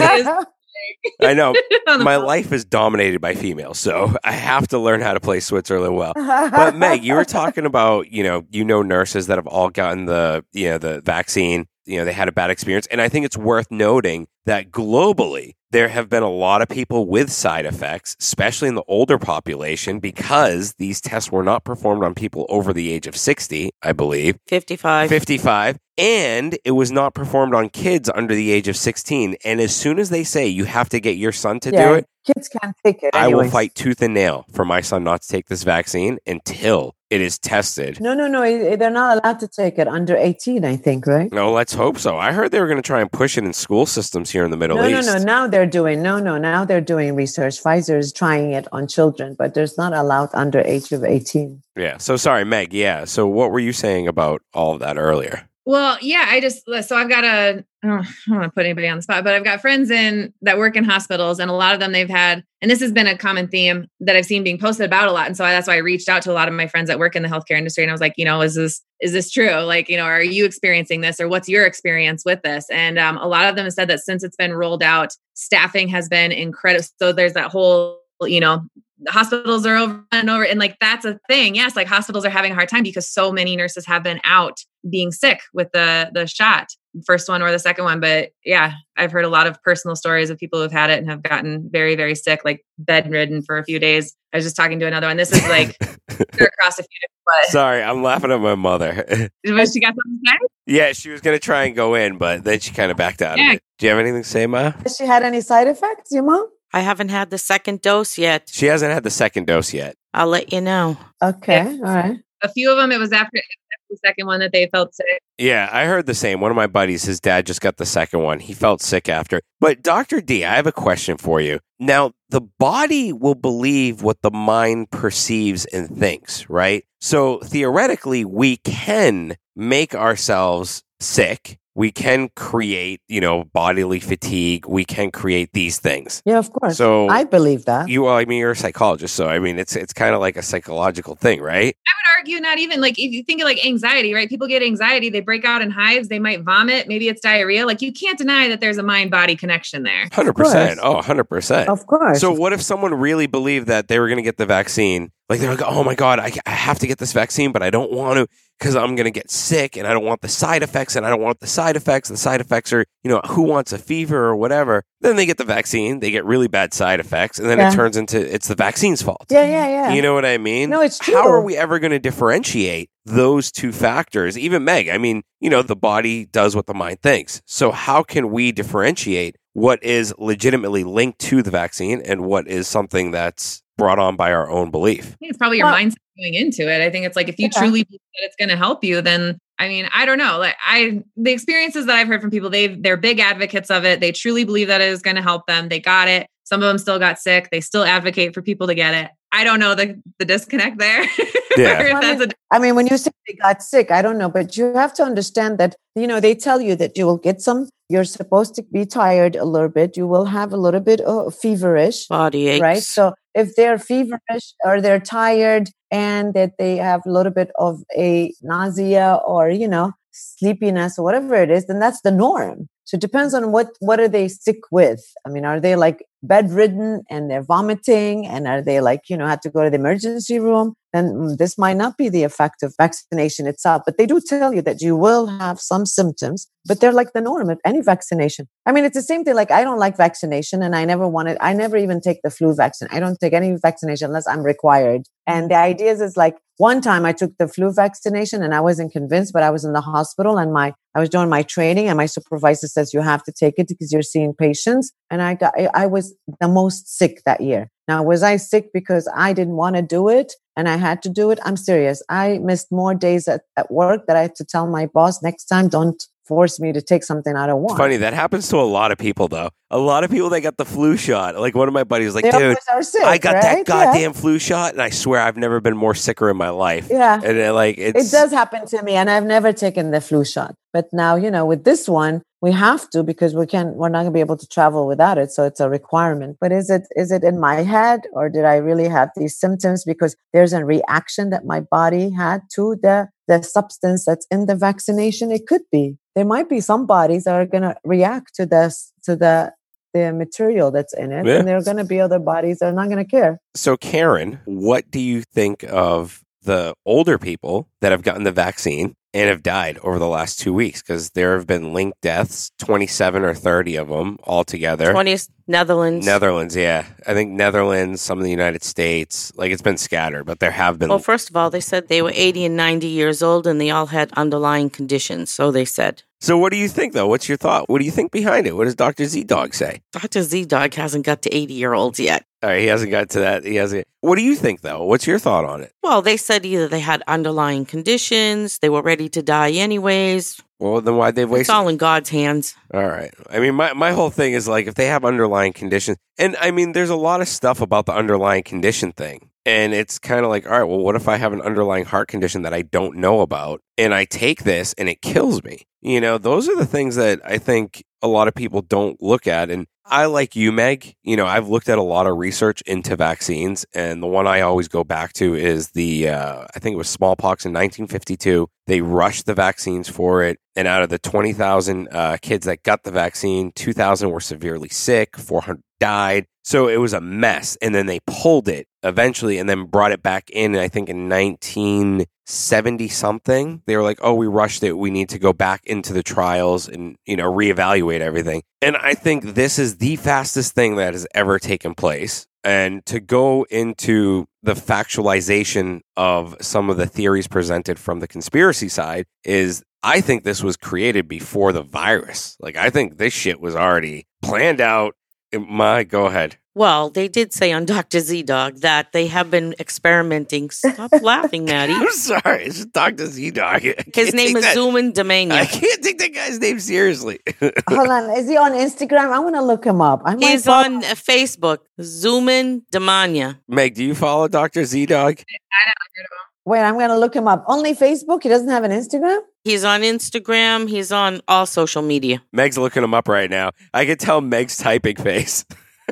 I know. My life is dominated by females, so I have to learn how to play Switzerland well. But Meg, you were talking about, you know, you know, nurses that have all gotten the, you know, the vaccine, you know, they had a bad experience. And I think it's worth noting that globally, there have been a lot of people with side effects, especially in the older population, because these tests were not performed on people over the age of sixty, I believe. fifty-five. fifty-five. And it was not performed on kids under the age of sixteen. And as soon as they say you have to get your son to yeah, do it, kids can't take it. I anyways. will fight tooth and nail for my son not to take this vaccine until it is tested. No, no, no. They're not allowed to take it under eighteen, I think, right? No, let's hope so. I heard they were going to try and push it in school systems here in the Middle no, East. No, no, no. Now they're doing, no, no. Now they're doing research. Pfizer is trying it on children, but there's not allowed under age of eighteen. Yeah. So sorry, Meg. Yeah. So what were you saying about all of that earlier? Well, yeah, I just, so I've got a, I don't, I don't want to put anybody on the spot, but I've got friends in that work in hospitals, and a lot of them they've had, and this has been a common theme that I've seen being posted about a lot. And so that's why I reached out to a lot of my friends that work in the healthcare industry. And I was like, you know, is this, is this true? Like, you know, are you experiencing this, or what's your experience with this? And um, a lot of them have said that since it's been rolled out, staffing has been incredible. So there's that whole, you know, the hospitals are over and over. And like, that's a thing. Yes. Like hospitals are having a hard time because so many nurses have been out being sick with the, the shot, first one or the second one. But yeah, I've heard a lot of personal stories of people who've had it and have gotten very, very sick, like bedridden for a few days. I was just talking to another one. This is like across a few different ways. Sorry, I'm laughing at my mother. Was she got something to say? Yeah, she was going to try and go in, but then she kind of backed out Yeah. of it. Do you have anything to say, Ma? Has she had any side effects, your mom? I haven't had the second dose yet. She hasn't had the second dose yet. I'll let you know. Okay, Yeah. all right. A few of them, it was after, after the second one that they felt sick. Yeah, I heard the same. One of my buddies, his dad just got the second one. He felt sick after. But Doctor D, I have a question for you. Now, the body will believe what the mind perceives and thinks, right? So theoretically, we can make ourselves sick. We can create, you know, bodily fatigue. We can create these things. Yeah, of course. So I believe that. you, well, I mean, you're a psychologist, so I mean, it's it's kind of like a psychological thing, right? I would argue not even like, if you think of like anxiety, right? People get anxiety, they break out in hives, they might vomit, maybe it's diarrhea. Like you can't deny that there's a mind body connection there. one hundred percent. Oh, one hundred percent. Of course. So what if someone really believed that they were going to get the vaccine? Like they're like, oh my God, I, I have to get this vaccine, but I don't want to because I'm going to get sick and I don't want the side effects and I don't want the side effects. The side effects are, you know, who wants a fever or whatever. Then they get the vaccine, they get really bad side effects, and then Yeah. it turns into it's the vaccine's fault. Yeah, yeah, yeah. You know what I mean? No, it's How true. are we ever going to differentiate those two factors? Even Meg, I mean, you know, the body does what the mind thinks. So how can we differentiate what is legitimately linked to the vaccine and what is something that's brought on by our own belief? I think it's probably your Well- mindset going into it. I think it's like, if you Yeah. truly believe that it's going to help you, then I mean, I don't know. Like I, the experiences that I've heard from people, they they're big advocates of it. They truly believe that it is going to help them. They got it. Some of them still got sick. They still advocate for people to get it. I don't know the the disconnect there. Yeah. Or if that's a, I mean, when you say they got sick, I don't know, but you have to understand that, you know, they tell you that you will get some, you're supposed to be tired a little bit. You will have a little bit of feverish, Body aches. right? So if they're feverish or they're tired and that they have a little bit of a nausea or, you know, sleepiness or whatever it is, then that's the norm. So it depends on what, what are they sick with? I mean, are they like bedridden and they're vomiting and are they like, you know, have to go to the emergency room? Then mm, this might not be the effect of vaccination itself. But they do tell you that you will have some symptoms, but they're like the norm of any vaccination. I mean, it's the same thing. Like I don't like vaccination and I never wanted, I never even take the flu vaccine. I don't take any vaccination unless I'm required. And the idea is, is like one time I took the flu vaccination and I wasn't convinced, but I was in the hospital and my, I was doing my training and my supervisor says, you have to take it because you're seeing patients. And I got, I, I was the most sick that year. Now, was I sick because I didn't want to do it and I had to do it? I'm serious. I missed more days at, at work that I had to tell my boss next time, don't force me to take something I don't want. Funny, that happens to a lot of people, though. A lot of people that got the flu shot. Like one of my buddies was like, They dude, always are sick, I got right? that Yeah. goddamn flu shot, and I swear I've never been more sicker in my life. Yeah. And uh, like it's It does happen to me, and I've never taken the flu shot. But now, you know, with this one, we have to because we can. We're not going to be able to travel without it, so it's a requirement. But is it is it in my head, or did I really have these symptoms because there's a reaction that my body had to the the substance that's in the vaccination? It could be. There might be some bodies that are going to react to this to the the material that's in it, Yeah. and there are going to be other bodies that are not going to care. So, Karen, what do you think of the older people that have gotten the vaccine and have died over the last two weeks? Because there have been linked deaths, twenty-seven or thirty of them altogether. twenty Netherlands. Netherlands, yeah. I think Netherlands, some of the United States, like it's been scattered, but there have been. Well, first of all, they said they were eighty and ninety years old and they all had underlying conditions. So they said. So what do you think, though? What's your thought? What do you think behind it? What does Doctor Z Dog say? Doctor Z Dog hasn't got to eighty year olds yet. All right, he hasn't got to that. He hasn't. What do you think, though? What's your thought on it? Well, they said either they had underlying conditions, they were ready to die anyways. Well, then why'd they It's waste? all in God's hands. All right. I mean, my, my whole thing is like if they have underlying conditions, and I mean, there's a lot of stuff about the underlying condition thing. And it's kind of like, all right, well, what if I have an underlying heart condition that I don't know about and I take this and it kills me? You know, those are the things that I think a lot of people don't look at. And I, like you, Meg, you know, I've looked at a lot of research into vaccines. And the one I always go back to is the, uh, I think it was smallpox in nineteen fifty-two. They rushed the vaccines for it. And out of the twenty thousand uh, kids that got the vaccine, two thousand were severely sick, four hundred died. So it was a mess. And then they pulled it eventually and then brought it back in, I think in nineteen seventy something. They were like, oh, we rushed it. We need to go back into the trials and, you know, reevaluate everything. And I think this is the fastest thing that has ever taken place. And to go into the factualization of some of the theories presented from the conspiracy side is, I think this was created before the virus. Like, I think this shit was already planned out. My, go ahead. Well, they did say on Doctor Z-Dog that they have been experimenting. Stop laughing, Maddie. I'm sorry. It's Doctor Z-Dog. His name is Zoomin Damania. I can't take that guy's name seriously. Hold on. Is he on Instagram? I want to look him up. I He's follow- on Facebook. Zoomin Damania. Meg, do you follow Doctor Z-Dog? I never heard of him. Wait, I'm going to look him up. Only Facebook? He doesn't have an Instagram? He's on Instagram. He's on all social media. Meg's looking him up right now. I can tell Meg's typing face.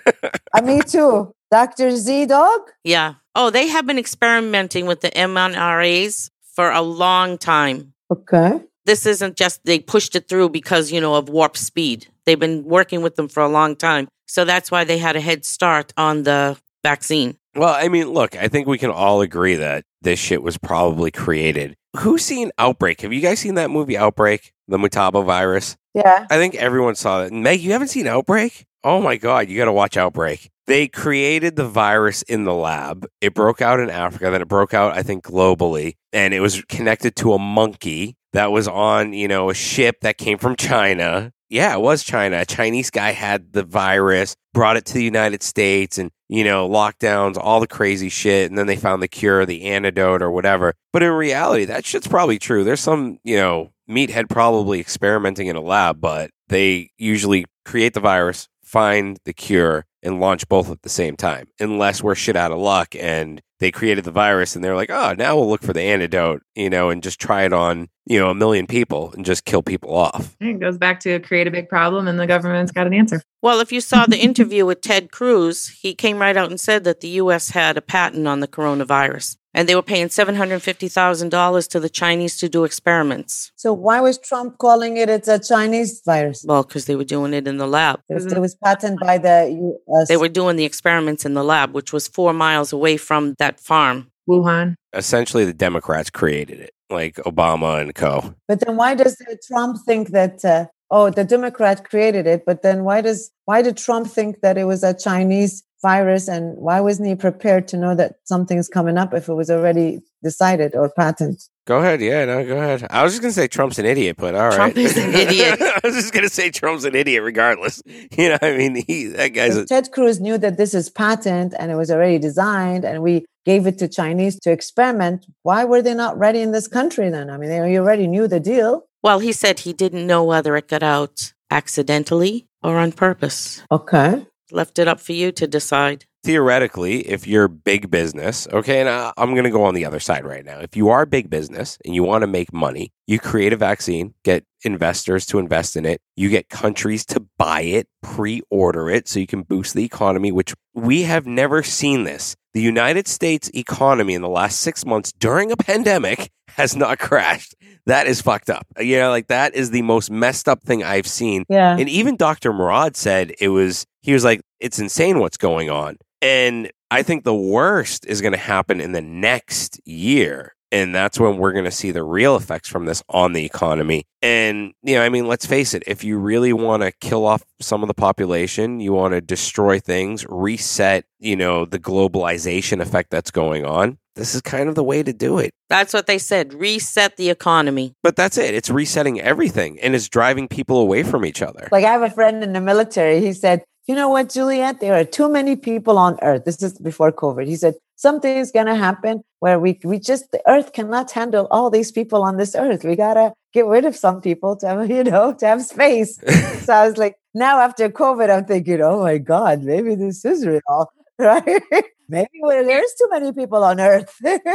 uh, me too. Doctor Z-Dog? Yeah. Oh, they have been experimenting with the M R As for a long time. Okay. This isn't just they pushed it through because, you know, of warp speed. They've been working with them for a long time. So that's why they had a head start on the vaccine. Well, I mean, look, I think we can all agree that this shit was probably created. Who's seen Outbreak? Have you guys seen that movie Outbreak? The Mutaba virus? Yeah. I think everyone saw it. Meg, you haven't seen Outbreak? Oh my God, you got to watch Outbreak. They created the virus in the lab. It broke out in Africa, then it broke out, I think, globally. And it was connected to a monkey that was on, you know, a ship that came from China. Yeah, it was China. A Chinese guy had the virus, brought it to the United States, and, you know, lockdowns, all the crazy shit. And then they found the cure, the antidote, or whatever. But in reality, that shit's probably true. There's some, you know, meathead probably experimenting in a lab, but they usually create the virus, find the cure, and launch both at the same time, unless we're shit out of luck and they created the virus and they're like, oh, now we'll look for the antidote, you know, and just try it on, you know, a million people and just kill people off. It goes back to create a big problem and the government's got an answer. Well, if you saw the interview with Ted Cruz, he came right out and said that the U S had a patent on the coronavirus. And they were paying seven hundred fifty thousand dollars to the Chinese to do experiments. So why was Trump calling it it's a Chinese virus? Well, because they were doing it in the lab. It was, it was patented by the U S. They were doing the experiments in the lab, which was four miles away from that farm. Wuhan. Essentially, the Democrats created it, like Obama and co. But then why does Trump think that, uh, oh, the Democrat created it, but then why does why did Trump think that it was a Chinese virus, and why wasn't he prepared to know that something's coming up if it was already decided or patented? Go ahead. Yeah, no, go ahead. I was just going to say Trump's an idiot, but all right. Trump is an idiot. I was just going to say Trump's an idiot regardless. You know, I mean, he, that guy's a... Ted Cruz knew that this is patent and it was already designed and we gave it to Chinese to experiment. Why were they not ready in this country then? I mean, they already knew the deal. Well, he said he didn't know whether it got out accidentally or on purpose. Okay. Left it up for you to decide. Theoretically, if you're big business, okay, and I, I'm going to go on the other side right now. If you are big business and you want to make money, you create a vaccine, get investors to invest in it, you get countries to buy it, pre-order it so you can boost the economy, which we have never seen this. The United States economy in the last six months during a pandemic has not crashed. That is fucked up. You know, like that is the most messed up thing I've seen. Yeah. And even Doctor Murad said it was, he was like, it's insane what's going on. And I think the worst is going to happen in the next year. And that's when we're going to see the real effects from this on the economy. And, you know, I mean, let's face it, if you really want to kill off some of the population, you want to destroy things, reset, you know, the globalization effect that's going on, this is kind of the way to do it. That's what they said. Reset the economy. But that's it. It's resetting everything and it's driving people away from each other. Like I have a friend in the military. He said, you know what, Juliet, there are too many people on Earth. This is before COVID. He said, something is going to happen where we, we just, the Earth cannot handle all these people on this Earth. We got to get rid of some people to have, you know, to have space. So I was like, now after COVID, I'm thinking, oh my God, maybe this is real. Right? Maybe where there's too many people on Earth.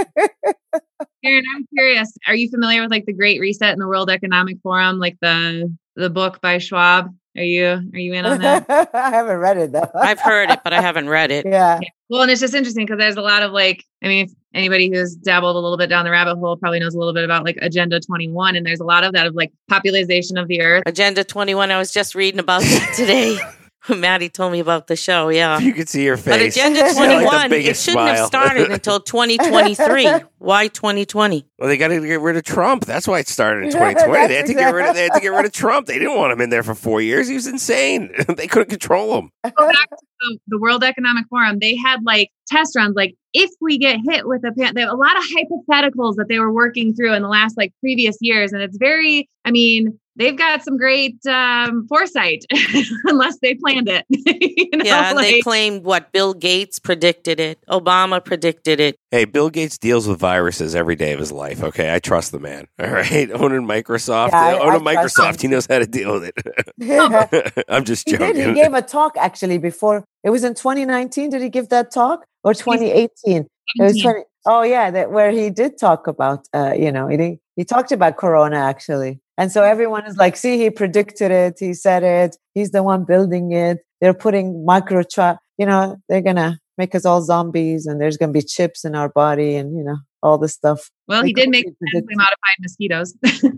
Karen, I'm curious. Are you familiar with like the Great Reset and the World Economic Forum, like the the book by Schwab? Are you are you in on that? I haven't read it though. I've heard it, but I haven't read it. Yeah. Yeah. Well, and it's just interesting because there's a lot of like, I mean, if anybody who's dabbled a little bit down the rabbit hole probably knows a little bit about like Agenda twenty-one. And there's a lot of that of like popularization of the earth. Agenda twenty-one, I was just reading about that today. Maddie told me about the show, yeah. You could see your face. But Agenda Like the twenty-one, it biggest shouldn't smile. have started until twenty twenty-three. Why twenty twenty? Well, they got to get rid of Trump. That's why it started in twenty twenty. They had to get rid of. They had to get rid of Trump. They didn't want him in there for four years. He was insane. They couldn't control him. Go back to the, the World Economic Forum. They had like test runs, like if we get hit with a pan, they have a lot of hypotheticals that they were working through in the last like previous years, and it's very. I mean. They've got some great um, foresight, unless they planned it. you know, Yeah, and like, they claimed what Bill Gates predicted it. Obama predicted it. Hey, Bill Gates deals with viruses every day of his life. Okay, I trust the man. All right, owning Microsoft, Yeah, I- owning I trust Microsoft, him. he knows how to deal with Yeah. it. I'm just He joking. did. He gave a talk actually before. It was in twenty nineteen. Did he give that talk or twenty eighteen? It was twenty. Oh yeah, that where he did talk about. Uh, you know, he he talked about Corona actually, and so everyone is like, "See, he predicted it. He said it. He's the one building it. They're putting microchip. You know, they're gonna make us all zombies, and there's gonna be chips in our body, and you know, all this stuff." Well, he They did make totally genetically predicted. modified mosquitoes.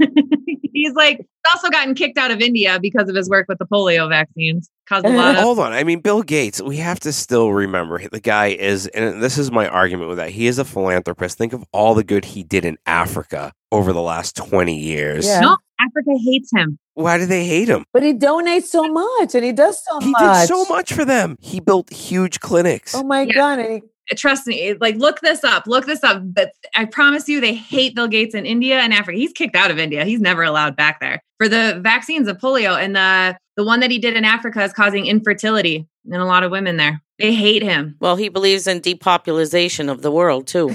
He's like he's also gotten kicked out of India because of his work with the polio vaccines. Caused a lot of Hold on. I mean, Bill Gates, we have to still remember the guy is, and this is my argument with that. He is a philanthropist. Think of all the good he did in Africa over the last twenty years. Yeah. no. Africa hates him. Why do they hate him? But he donates so much, and he does so He much. did so much for them. He built huge clinics. Oh my Yeah. god! And he, Trust me, like look this up. Look this up. But I promise you, they hate Bill Gates in India and Africa. He's kicked out of India. He's never allowed back there for the vaccines of polio. And the the one that he did in Africa is causing infertility in a lot of women there. They hate him. Well, he believes in depopulation of the world, too.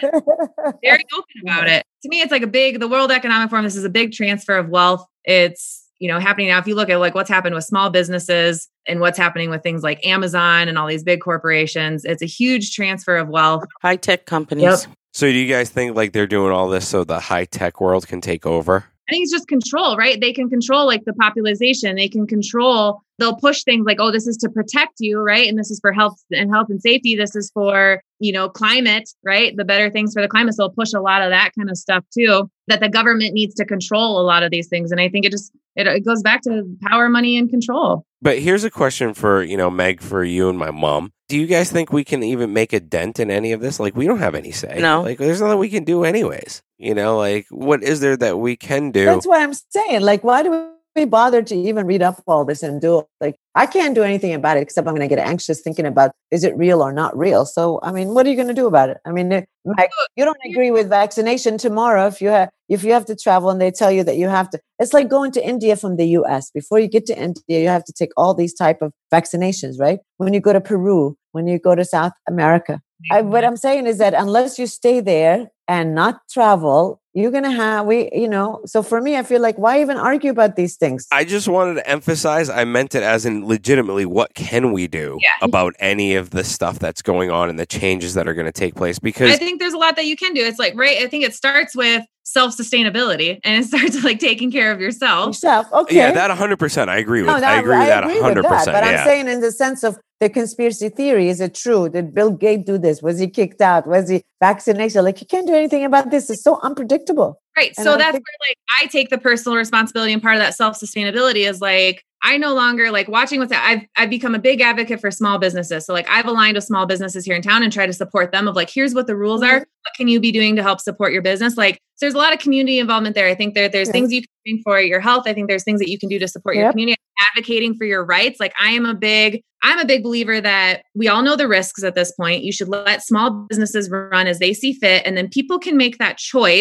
Very open about it. To me, it's like a big. The World Economic Forum. This is a big transfer of wealth. It's you know happening now. If you look at like what's happened with small businesses and what's happening with things like Amazon and all these big corporations, it's a huge transfer of wealth. High-tech companies. Yep. So do you guys think like they're doing all this so the high tech world can take over? I think it's just control, right? They can control like the population. They can control, they'll push things like, oh, this is to protect you, right? And this is for health and health and safety. This is for, you know, climate, right? The better things for the climate. So they'll push a lot of that kind of stuff too, that the government needs to control a lot of these things. And I think it just, it, it goes back to power, money, and control. But here's a question for, you know, Meg, for you and my mom. Do you guys think we can even make a dent in any of this? Like, we don't have any say. No. Like, there's nothing we can do anyways. You know, like, what is there that we can do? That's what I'm saying. Like, why do we bother to even read up all this and do it? Like, I can't do anything about it except I'm going to get anxious thinking about, is it real or not real? So, I mean, what are you going to do about it? I mean, Mike, you don't agree with vaccination tomorrow if you have if you have to travel and they tell you that you have to. It's like going to India from the U S. Before you get to India, you have to take all these type of vaccinations, right? When you go to Peru, when you go to South America. I, what I'm saying is that unless you stay there and not travel, you're going to have, we, you know, so for me, I feel like, why even argue about these things? I just wanted to emphasize, I meant it as in legitimately, what can we do Yeah. about any of the stuff that's going on and the changes that are going to take place? Because I think there's a lot that you can do. It's like, right. I think it starts with self-sustainability and it starts with like taking care of yourself. Yourself, okay. yeah, that one hundred percent I agree with. No, no, I agree with that agree one hundred percent. that, but yeah. I'm saying in the sense of the conspiracy theory, is it true? Did Bill Gates do this? Was he kicked out? Was he vaccinated? Like, you can't do anything about this. It's so unpredictable. Right. And So I that's think- where like I take the personal responsibility, and part of that self-sustainability is like, I no longer like watching what's I've I've become a big advocate for small businesses. So like I've aligned with small businesses here in town and try to support them of like, here's what the rules Mm-hmm. are. What can you be doing to help support your business? Like, so there's a lot of community involvement there. I think there, there's Yeah. things you can do for your health. I think there's things that you can do to support your Yep. community, advocating for your rights. Like I am a big, I'm a big believer that we all know the risks at this point. You should let small businesses run as they see fit. And then people can make that choice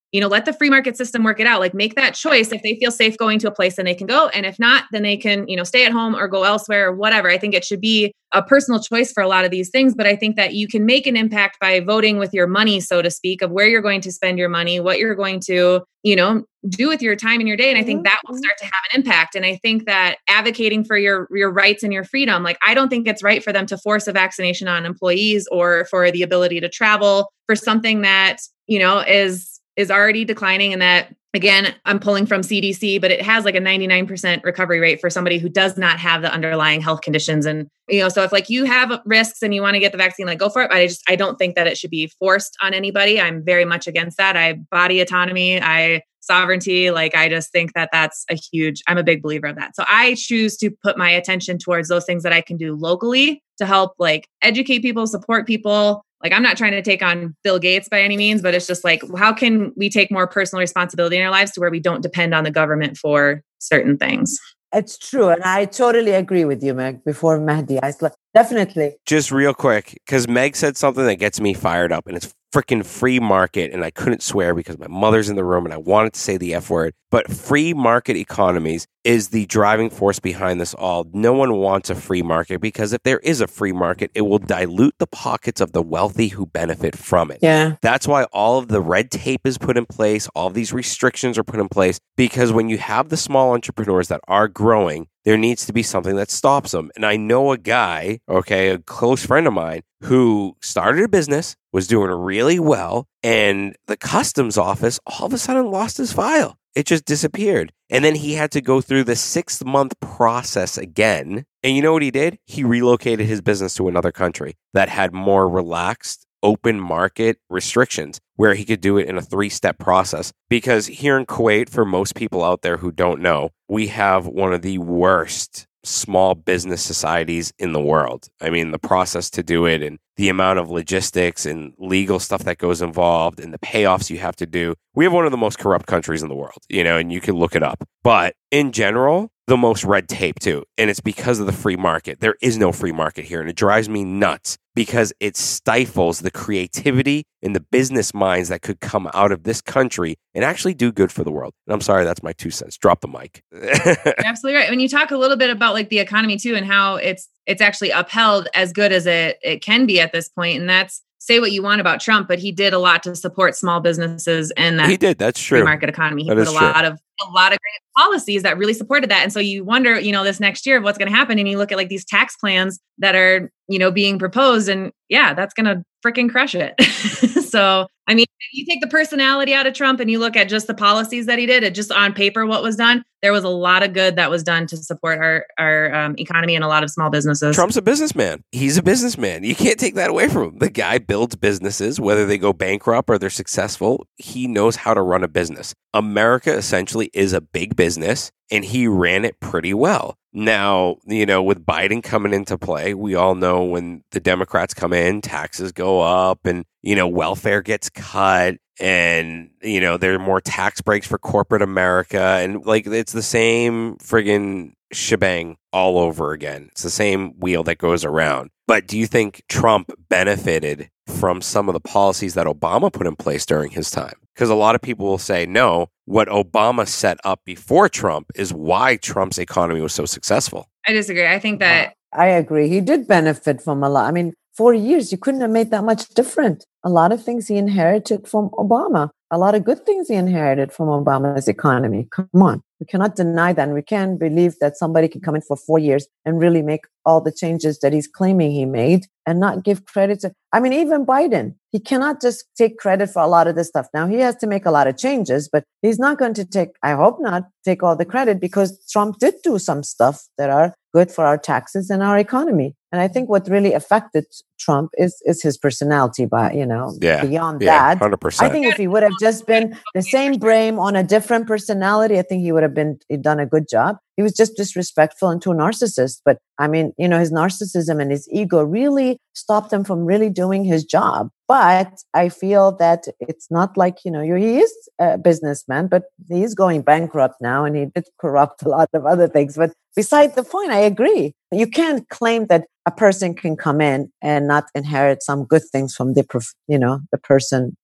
you know, let the free market system work it out. Like make that choice. If they feel safe going to a place, then they can go. And if not, then they can, you know, stay at home or go elsewhere or whatever. I think it should be a personal choice for a lot of these things. But I think that you can make an impact by voting with your money, so to speak, of where you're going to spend your money, what you're going to, you know, do with your time and your day. And I think that will start to have an impact. And I think that advocating for your, your rights and your freedom, like, I don't think it's right for them to force a vaccination on employees or for the ability to travel for something that, you know, is, is already declining. And that, again, I'm pulling from C D C, but it has like a ninety-nine percent recovery rate for somebody who does not have the underlying health conditions. And, you know, so if like you have risks and you want to get the vaccine, like go for it. But I just, I don't think that it should be forced on anybody. I'm very much against that. I body autonomy, I sovereignty. Like, I just think that that's a huge, I'm a big believer of that. So I choose to put my attention towards those things that I can do locally to help like educate people, support people. Like, I'm not trying to take on Bill Gates by any means, but it's just like, how can we take more personal responsibility in our lives to where we don't depend on the government for certain things? It's true. And I totally agree with you, Meg, before Mahdi. I sl- definitely. Just real quick, because Meg said something that gets me fired up, and it's freaking free market. And I couldn't swear because my mother's in the room and I wanted to say the F word. But free market economies is the driving force behind this all. No one wants a free market because if there is a free market, it will dilute the pockets of the wealthy who benefit from it. Yeah. That's why all of the red tape is put in place. All of these restrictions are put in place because when you have the small entrepreneurs that are growing, there needs to be something that stops them. And I know a guy, okay, a close friend of mine who started a business, was doing really well, and the customs office all of a sudden lost his file. It just disappeared. And then he had to go through the six month process again. And you know what he did? He relocated his business to another country that had more relaxed open market restrictions where he could do it in a three-step process. Because here in Kuwait, for most people out there who don't know, we have one of the worst small business societies in the world. I mean, the process to do it and the amount of logistics and legal stuff that goes involved and the payoffs you have to do. We have one of the most corrupt countries in the world, you know, and you can look it up. But in general, the most red tape too. And it's because of the free market. There is no free market here. And it drives me nuts because it stifles the creativity and the business minds that could come out of this country and actually do good for the world. And I'm sorry, that's my two cents. Drop the mic. You're absolutely right. When you talk a little bit about like the economy too, and how it's it's actually upheld as good as it it can be at this point, and that's, say what you want about Trump, but he did a lot to support small businesses and that he did. That's true. Free market economy. He that put a lot true. of a lot of great policies that really supported that. And so you wonder, you know, this next year, what's going to happen? And you look at like these tax plans that are, you know, being proposed, and yeah, that's going to freaking crush it. So, I mean, you take the personality out of Trump and you look at just the policies that he did, it just on paper, what was done, there was a lot of good that was done to support our, our um, economy and a lot of small businesses. Trump's a businessman. He's a businessman. You can't take that away from him. The guy builds businesses, whether they go bankrupt or they're successful. He knows how to run a business. America essentially is a big business, and he ran it pretty well. Now, you know, with Biden coming into play, we all know when the Democrats come in, taxes go up and, you know, welfare gets cut and, you know, there are more tax breaks for corporate America. And like, it's the same friggin' shebang all over again. It's the same wheel that goes around. But do you think Trump benefited from some of the policies that Obama put in place during his time? Because a lot of people will say, no, what Obama set up before Trump is why Trump's economy was so successful. I disagree. I think that... I agree. He did benefit from a lot. I mean, four years, you couldn't have made that much different. A lot of things he inherited from Obama. A lot of good things he inherited from Obama's economy. Come on. We cannot deny that. And we can't believe that somebody can come in for four years and really make all the changes that he's claiming he made and not give credit to, I mean, even Biden, he cannot just take credit for a lot of this stuff. Now, he has to make a lot of changes, but he's not going to take, I hope not, take all the credit because Trump did do some stuff that are good for our taxes and our economy. And I think what really affected Trump is is his personality, but, you know, yeah. beyond yeah, that, one hundred percent. I think if he would have just been the same brain on a different personality, I think he would have been he'd done a good job. He was just disrespectful and too narcissist. But I mean, you know, his narcissism and his ego really stopped him from really doing his job. But I feel that it's not like, you know, he is a businessman, but he's going bankrupt now and he did corrupt a lot of other things. But beside the point, I agree. You can't claim that a person can come in and not inherit some good things from the, you know, the person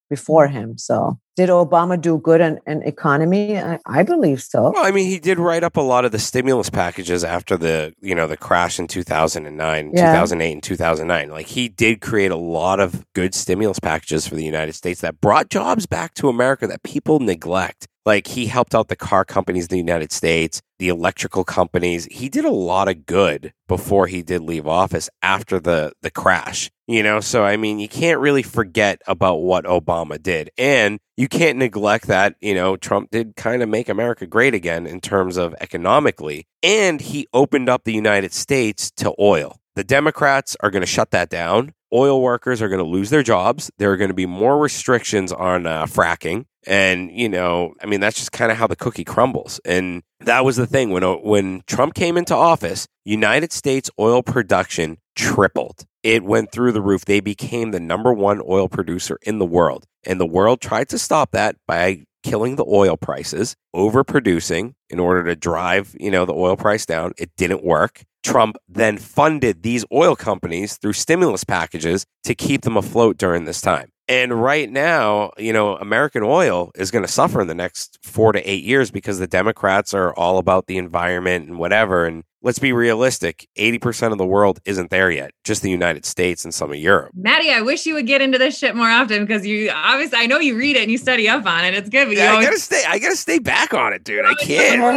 before him. So did Obama do good in, in economy? I, I believe so. Well, I mean, he did write up a lot of the stimulus packages after the, you know, the crash in two thousand nine, yeah. two thousand eight and two thousand nine. Like he did create a lot of good stimulus packages for the United States that brought jobs back to America that people neglect. Like he helped out the car companies in the United States, the electrical companies. He did a lot of good before he did leave office after the, the crash, you know? So, I mean, you can't really forget about what Obama did. And you can't neglect that, you know, Trump did kind of make America great again in terms of economically. And he opened up the United States to oil. The Democrats are going to shut that down. Oil workers are going to lose their jobs. There are going to be more restrictions on uh, fracking. And, you know, I mean, that's just kind of how the cookie crumbles. And that was the thing. When when Trump came into office, United States oil production tripled. It went through the roof. They became the number one oil producer in the world. And the world tried to stop that by killing the oil prices, overproducing in order to drive, you know, the oil price down. It didn't work. Trump then funded these oil companies through stimulus packages to keep them afloat during this time. And right now, you know, American oil is going to suffer in the next four to eight years because the Democrats are all about the environment and whatever. And let's be realistic, eighty percent of the world isn't there yet, just the United States and some of Europe. Maddie, I wish you would get into this shit more often because you obviously, I know you read it and you study up on it. It's good. But yeah, you I always- gotta stay. I gotta stay back on it, dude. I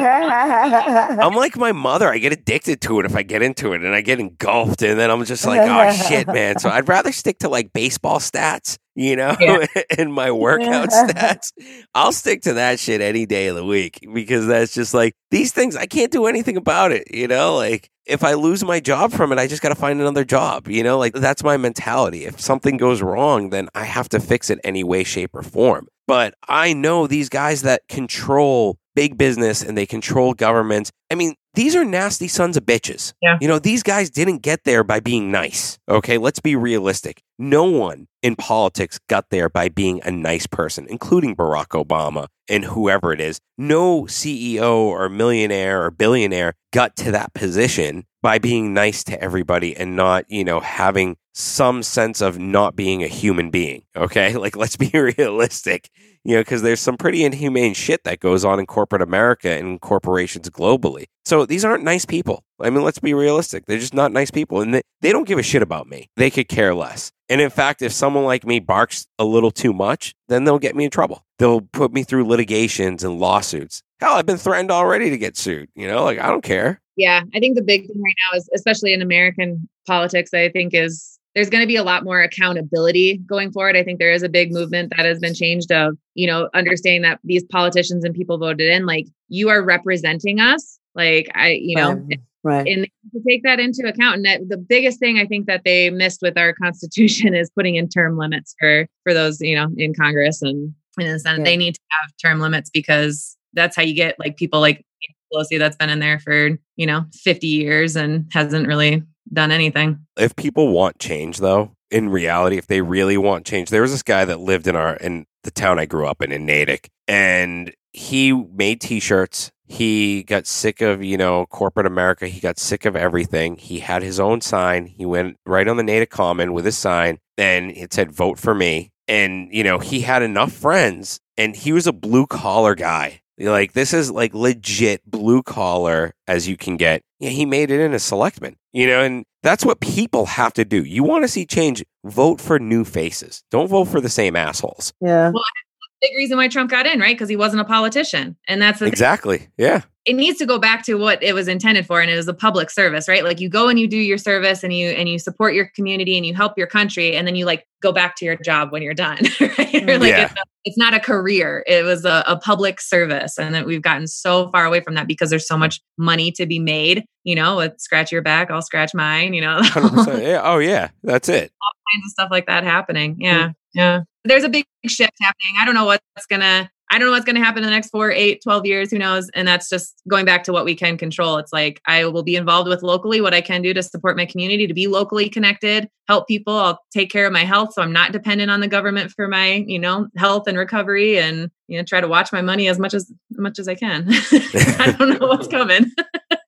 can't. I'm like my mother. I get addicted to it if I get into it, and I get engulfed, and then I'm just like, oh shit, man. So I'd rather stick to like baseball stats, you know, yeah. and my workout stats. I'll stick to that shit any day of the week because that's just like these things. I can't do anything about it, you know. Like if I lose my job from it, I just got to find another job, you know. Like that's my mentality. If something goes wrong, then I have to fix it any way, shape, or form. But I know these guys that control big business and they control governments. I mean, these are nasty sons of bitches. Yeah. You know, these guys didn't get there by being nice. Okay, let's be realistic. No one in politics got there by being a nice person, including Barack Obama and whoever it is. No C E O or millionaire or billionaire got to that position by being nice to everybody and not, you know, having some sense of not being a human being. Okay, like let's be realistic. You know, because there's some pretty inhumane shit that goes on in corporate America and corporations globally. So these aren't nice people. I mean, let's be realistic. They're just not nice people. And they, they don't give a shit about me. They could care less. And in fact, if someone like me barks a little too much, then they'll get me in trouble. They'll put me through litigations and lawsuits. Hell, I've been threatened already to get sued. You know, like I don't care. Yeah, I think the big thing right now is, especially in American politics, I think is there's going to be a lot more accountability going forward. I think there is a big movement that has been changed of, you know, understanding that these politicians and people voted in, like you are representing us. Like I, you know, right. Right. And to take that into account. And that, the biggest thing I think that they missed with our Constitution is putting in term limits for, for those, you know, in Congress and in the Senate. Yeah. They need to have term limits because that's how you get like people like Pelosi that's been in there for, you know, fifty years and hasn't really done anything. If people want change, though, in reality, if they really want change, there was this guy that lived in our in the town I grew up in, in Natick, and he made T-shirts. He got sick of, you know, corporate America. He got sick of everything. He had his own sign. He went right on the Natick Common with his sign, and it said, "Vote for me." And, you know, he had enough friends, and he was a blue collar guy. Like, this is like legit blue collar as you can get. Yeah, he made it in a selectman, you know, and that's what people have to do. You want to see change, vote for new faces. Don't vote for the same assholes. Yeah. Well, big reason why Trump got in, right? Because he wasn't a politician. And that's the exactly. Thing. Yeah. It needs to go back to what it was intended for. And it was a public service, right? Like you go and you do your service and you, and you support your community and you help your country. And then you like go back to your job when you're done, right? Or like yeah. it's, a, it's not a career. It was a, a public service. And that we've gotten so far away from that because there's so much money to be made, you know, with scratch your back, I'll scratch mine, you know. one hundred percent. Yeah. Oh yeah. That's it. All kinds of stuff like that happening. Yeah. Yeah. There's a big shift happening. I don't know what's going to, I don't know what's going to happen in the next four, eight, twelve years. Who knows? And that's just going back to what we can control. It's like, I will be involved with locally what I can do to support my community, to be locally connected, help people. I'll take care of my health. So I'm not dependent on the government for my, you know, health and recovery, and, you know, try to watch my money as much as, as much as I can. I don't know what's coming.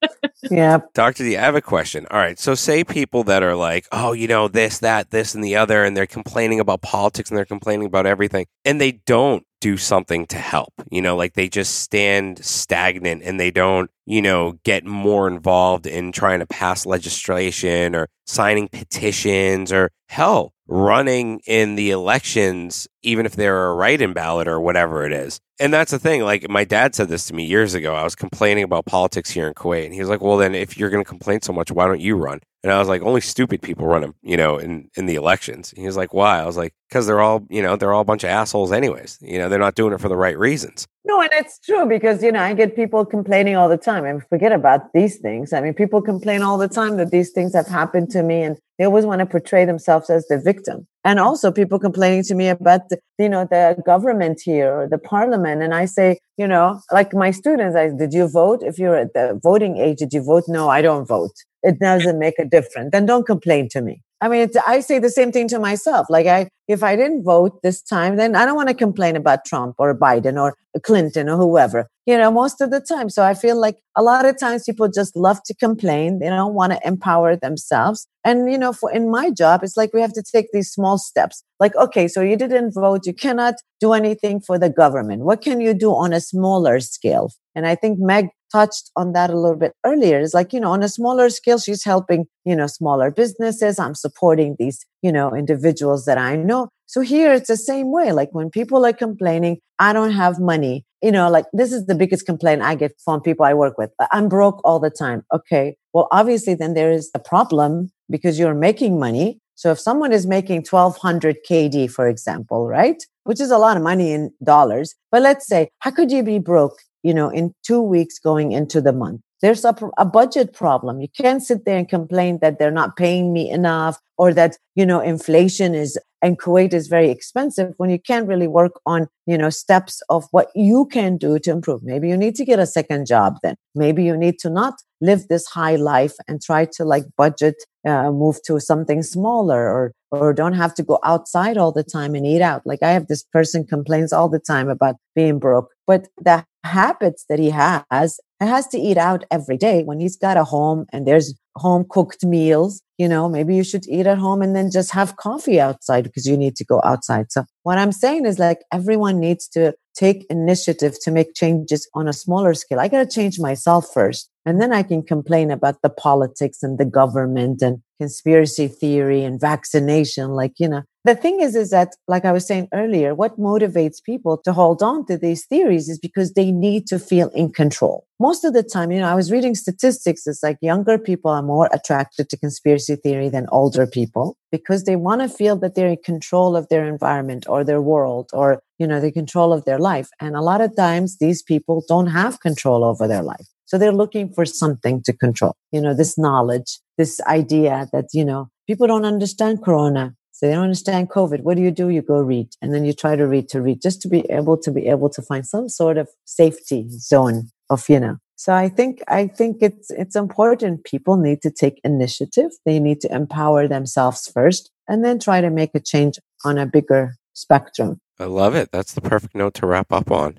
Yeah. Doctor D, I have a question. All right. So say people that are like, oh, you know, this, that, this, and the other, and they're complaining about politics and they're complaining about everything, and they don't do something to help. You know, like they just stand stagnant and they don't, you know, get more involved in trying to pass legislation or signing petitions or hell, running in the elections, even if they're a write-in ballot or whatever it is. And that's the thing. Like my dad said this to me years ago. I was complaining about politics here in Kuwait. And he was like, well, then if you're going to complain so much, why don't you run? And I was like, only stupid people run them, you know, in, in the elections. And he was like, why? I was like, because they're all, you know, they're all a bunch of assholes anyways. You know, they're not doing it for the right reasons. No, and it's true because, you know, I get people complaining all the time. I mean, forget about these things. I mean, people complain all the time that these things have happened to me and they always want to portray themselves as the victim. And also people complaining to me about, the, you know, the government here or the parliament. And I say, you know, like my students, I, did you vote? If you're at the voting age, did you vote? No, I don't vote. It doesn't make a difference. Then don't complain to me. I mean, it's, I say the same thing to myself. Like I, if I didn't vote this time, then I don't want to complain about Trump or Biden or Clinton or whoever, you know, most of the time. So I feel like a lot of times people just love to complain. They don't want to empower themselves. And, you know, for in my job, it's like we have to take these small steps. Like, okay, so you didn't vote. You cannot do anything for the government. What can you do on a smaller scale? And I think Meg touched on that a little bit earlier. It's like, you know, on a smaller scale, she's helping, you know, smaller businesses. I'm supporting these, you know, individuals that I know. So here it's the same way. Like when people are complaining, I don't have money, you know, like this is the biggest complaint I get from people I work with. I'm broke all the time. Okay. Well, obviously then there is a problem because you're making money. So if someone is making twelve hundred K D, for example, right, which is a lot of money in dollars, but let's say, how could you be broke, you know, in two weeks going into the month? There's a, a budget problem. You can't sit there and complain that they're not paying me enough or that, you know, inflation is, and Kuwait is very expensive when you can't really work on, you know, steps of what you can do to improve. Maybe you need to get a second job then. Maybe you need to not live this high life and try to like budget, uh, move to something smaller or, or don't have to go outside all the time and eat out. Like I have this person complains all the time about being broke, but the habits that he has, he has to eat out every day when he's got a home and there's home cooked meals. You know, maybe you should eat at home and then just have coffee outside because you need to go outside. So what I'm saying is like everyone needs to take initiative to make changes on a smaller scale. I got to change myself first. And then I can complain about the politics and the government and conspiracy theory and vaccination. Like, you know, the thing is, is that, like I was saying earlier, what motivates people to hold on to these theories is because they need to feel in control. Most of the time, you know, I was reading statistics. It's like younger people are more attracted to conspiracy theory than older people because they want to feel that they're in control of their environment or their world or, you know, the control of their life. And a lot of times these people don't have control over their life. So they're looking for something to control, you know, this knowledge, this idea that, you know, people don't understand Corona. So they don't understand COVID. What do you do? You go read. And then you try to read to read just to be able to be able to find some sort of safety zone of, you know. So I think, I think it's, it's important. People need to take initiative. They need to empower themselves first and then try to make a change on a bigger spectrum. I love it. That's the perfect note to wrap up on.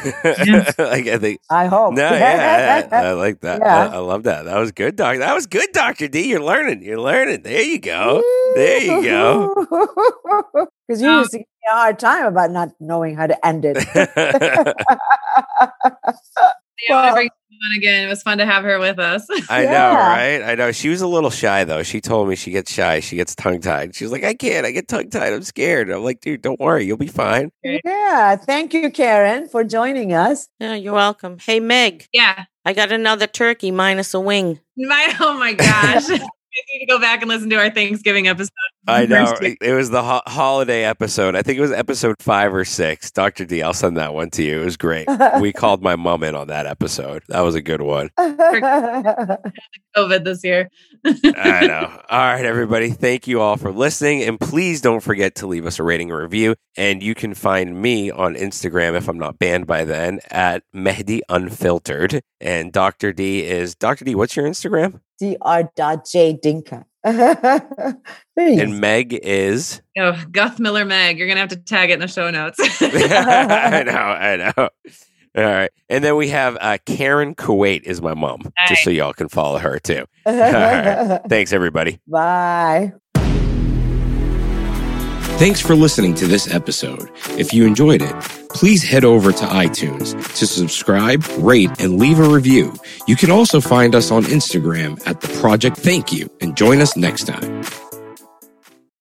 like I think. I hope. No, yeah, I, I like that. Yeah. I, I love that. That was good, Doc. That was good, Doctor D. You're learning. You're learning. There you go. There you go. Because you used to give me a hard time about not knowing how to end it. Yeah, I want to bring her on again. It was fun to have her with us. I Yeah. know, right? I know. She was a little shy, though. She told me she gets shy. She gets tongue-tied. She was like, I can't. I get tongue-tied. I'm scared. I'm like, dude, don't worry. You'll be fine. Yeah. Thank you, Karen, for joining us. Yeah, you're welcome. Hey, Meg, Yeah. I got another turkey minus a wing. My, oh my gosh. I need to go back and listen to our Thanksgiving episode. I know. It was the ho- holiday episode. I think it was episode five or six. Doctor D, I'll send that one to you. It was great. We called my mom in on that episode. That was a good one. COVID this year. I know. All right, everybody. Thank you all for listening. And please don't forget to leave us a rating and review. And you can find me on Instagram, if I'm not banned by then, at Mehdi Unfiltered. And Doctor D is, Doctor D, what's your Instagram? Dr. J. Dinka. And Meg is? Oh, Guth Miller Meg. You're going to have to tag it in the show notes. I know, I know. All right. And then we have uh, Karen Kuwait is my mom, All just right. so y'all can follow her too. All right. Thanks, everybody. Bye. Thanks for listening to this episode. If you enjoyed it, please head over to iTunes to subscribe, rate, and leave a review. You can also find us on Instagram at The Project Thank You, and join us next time.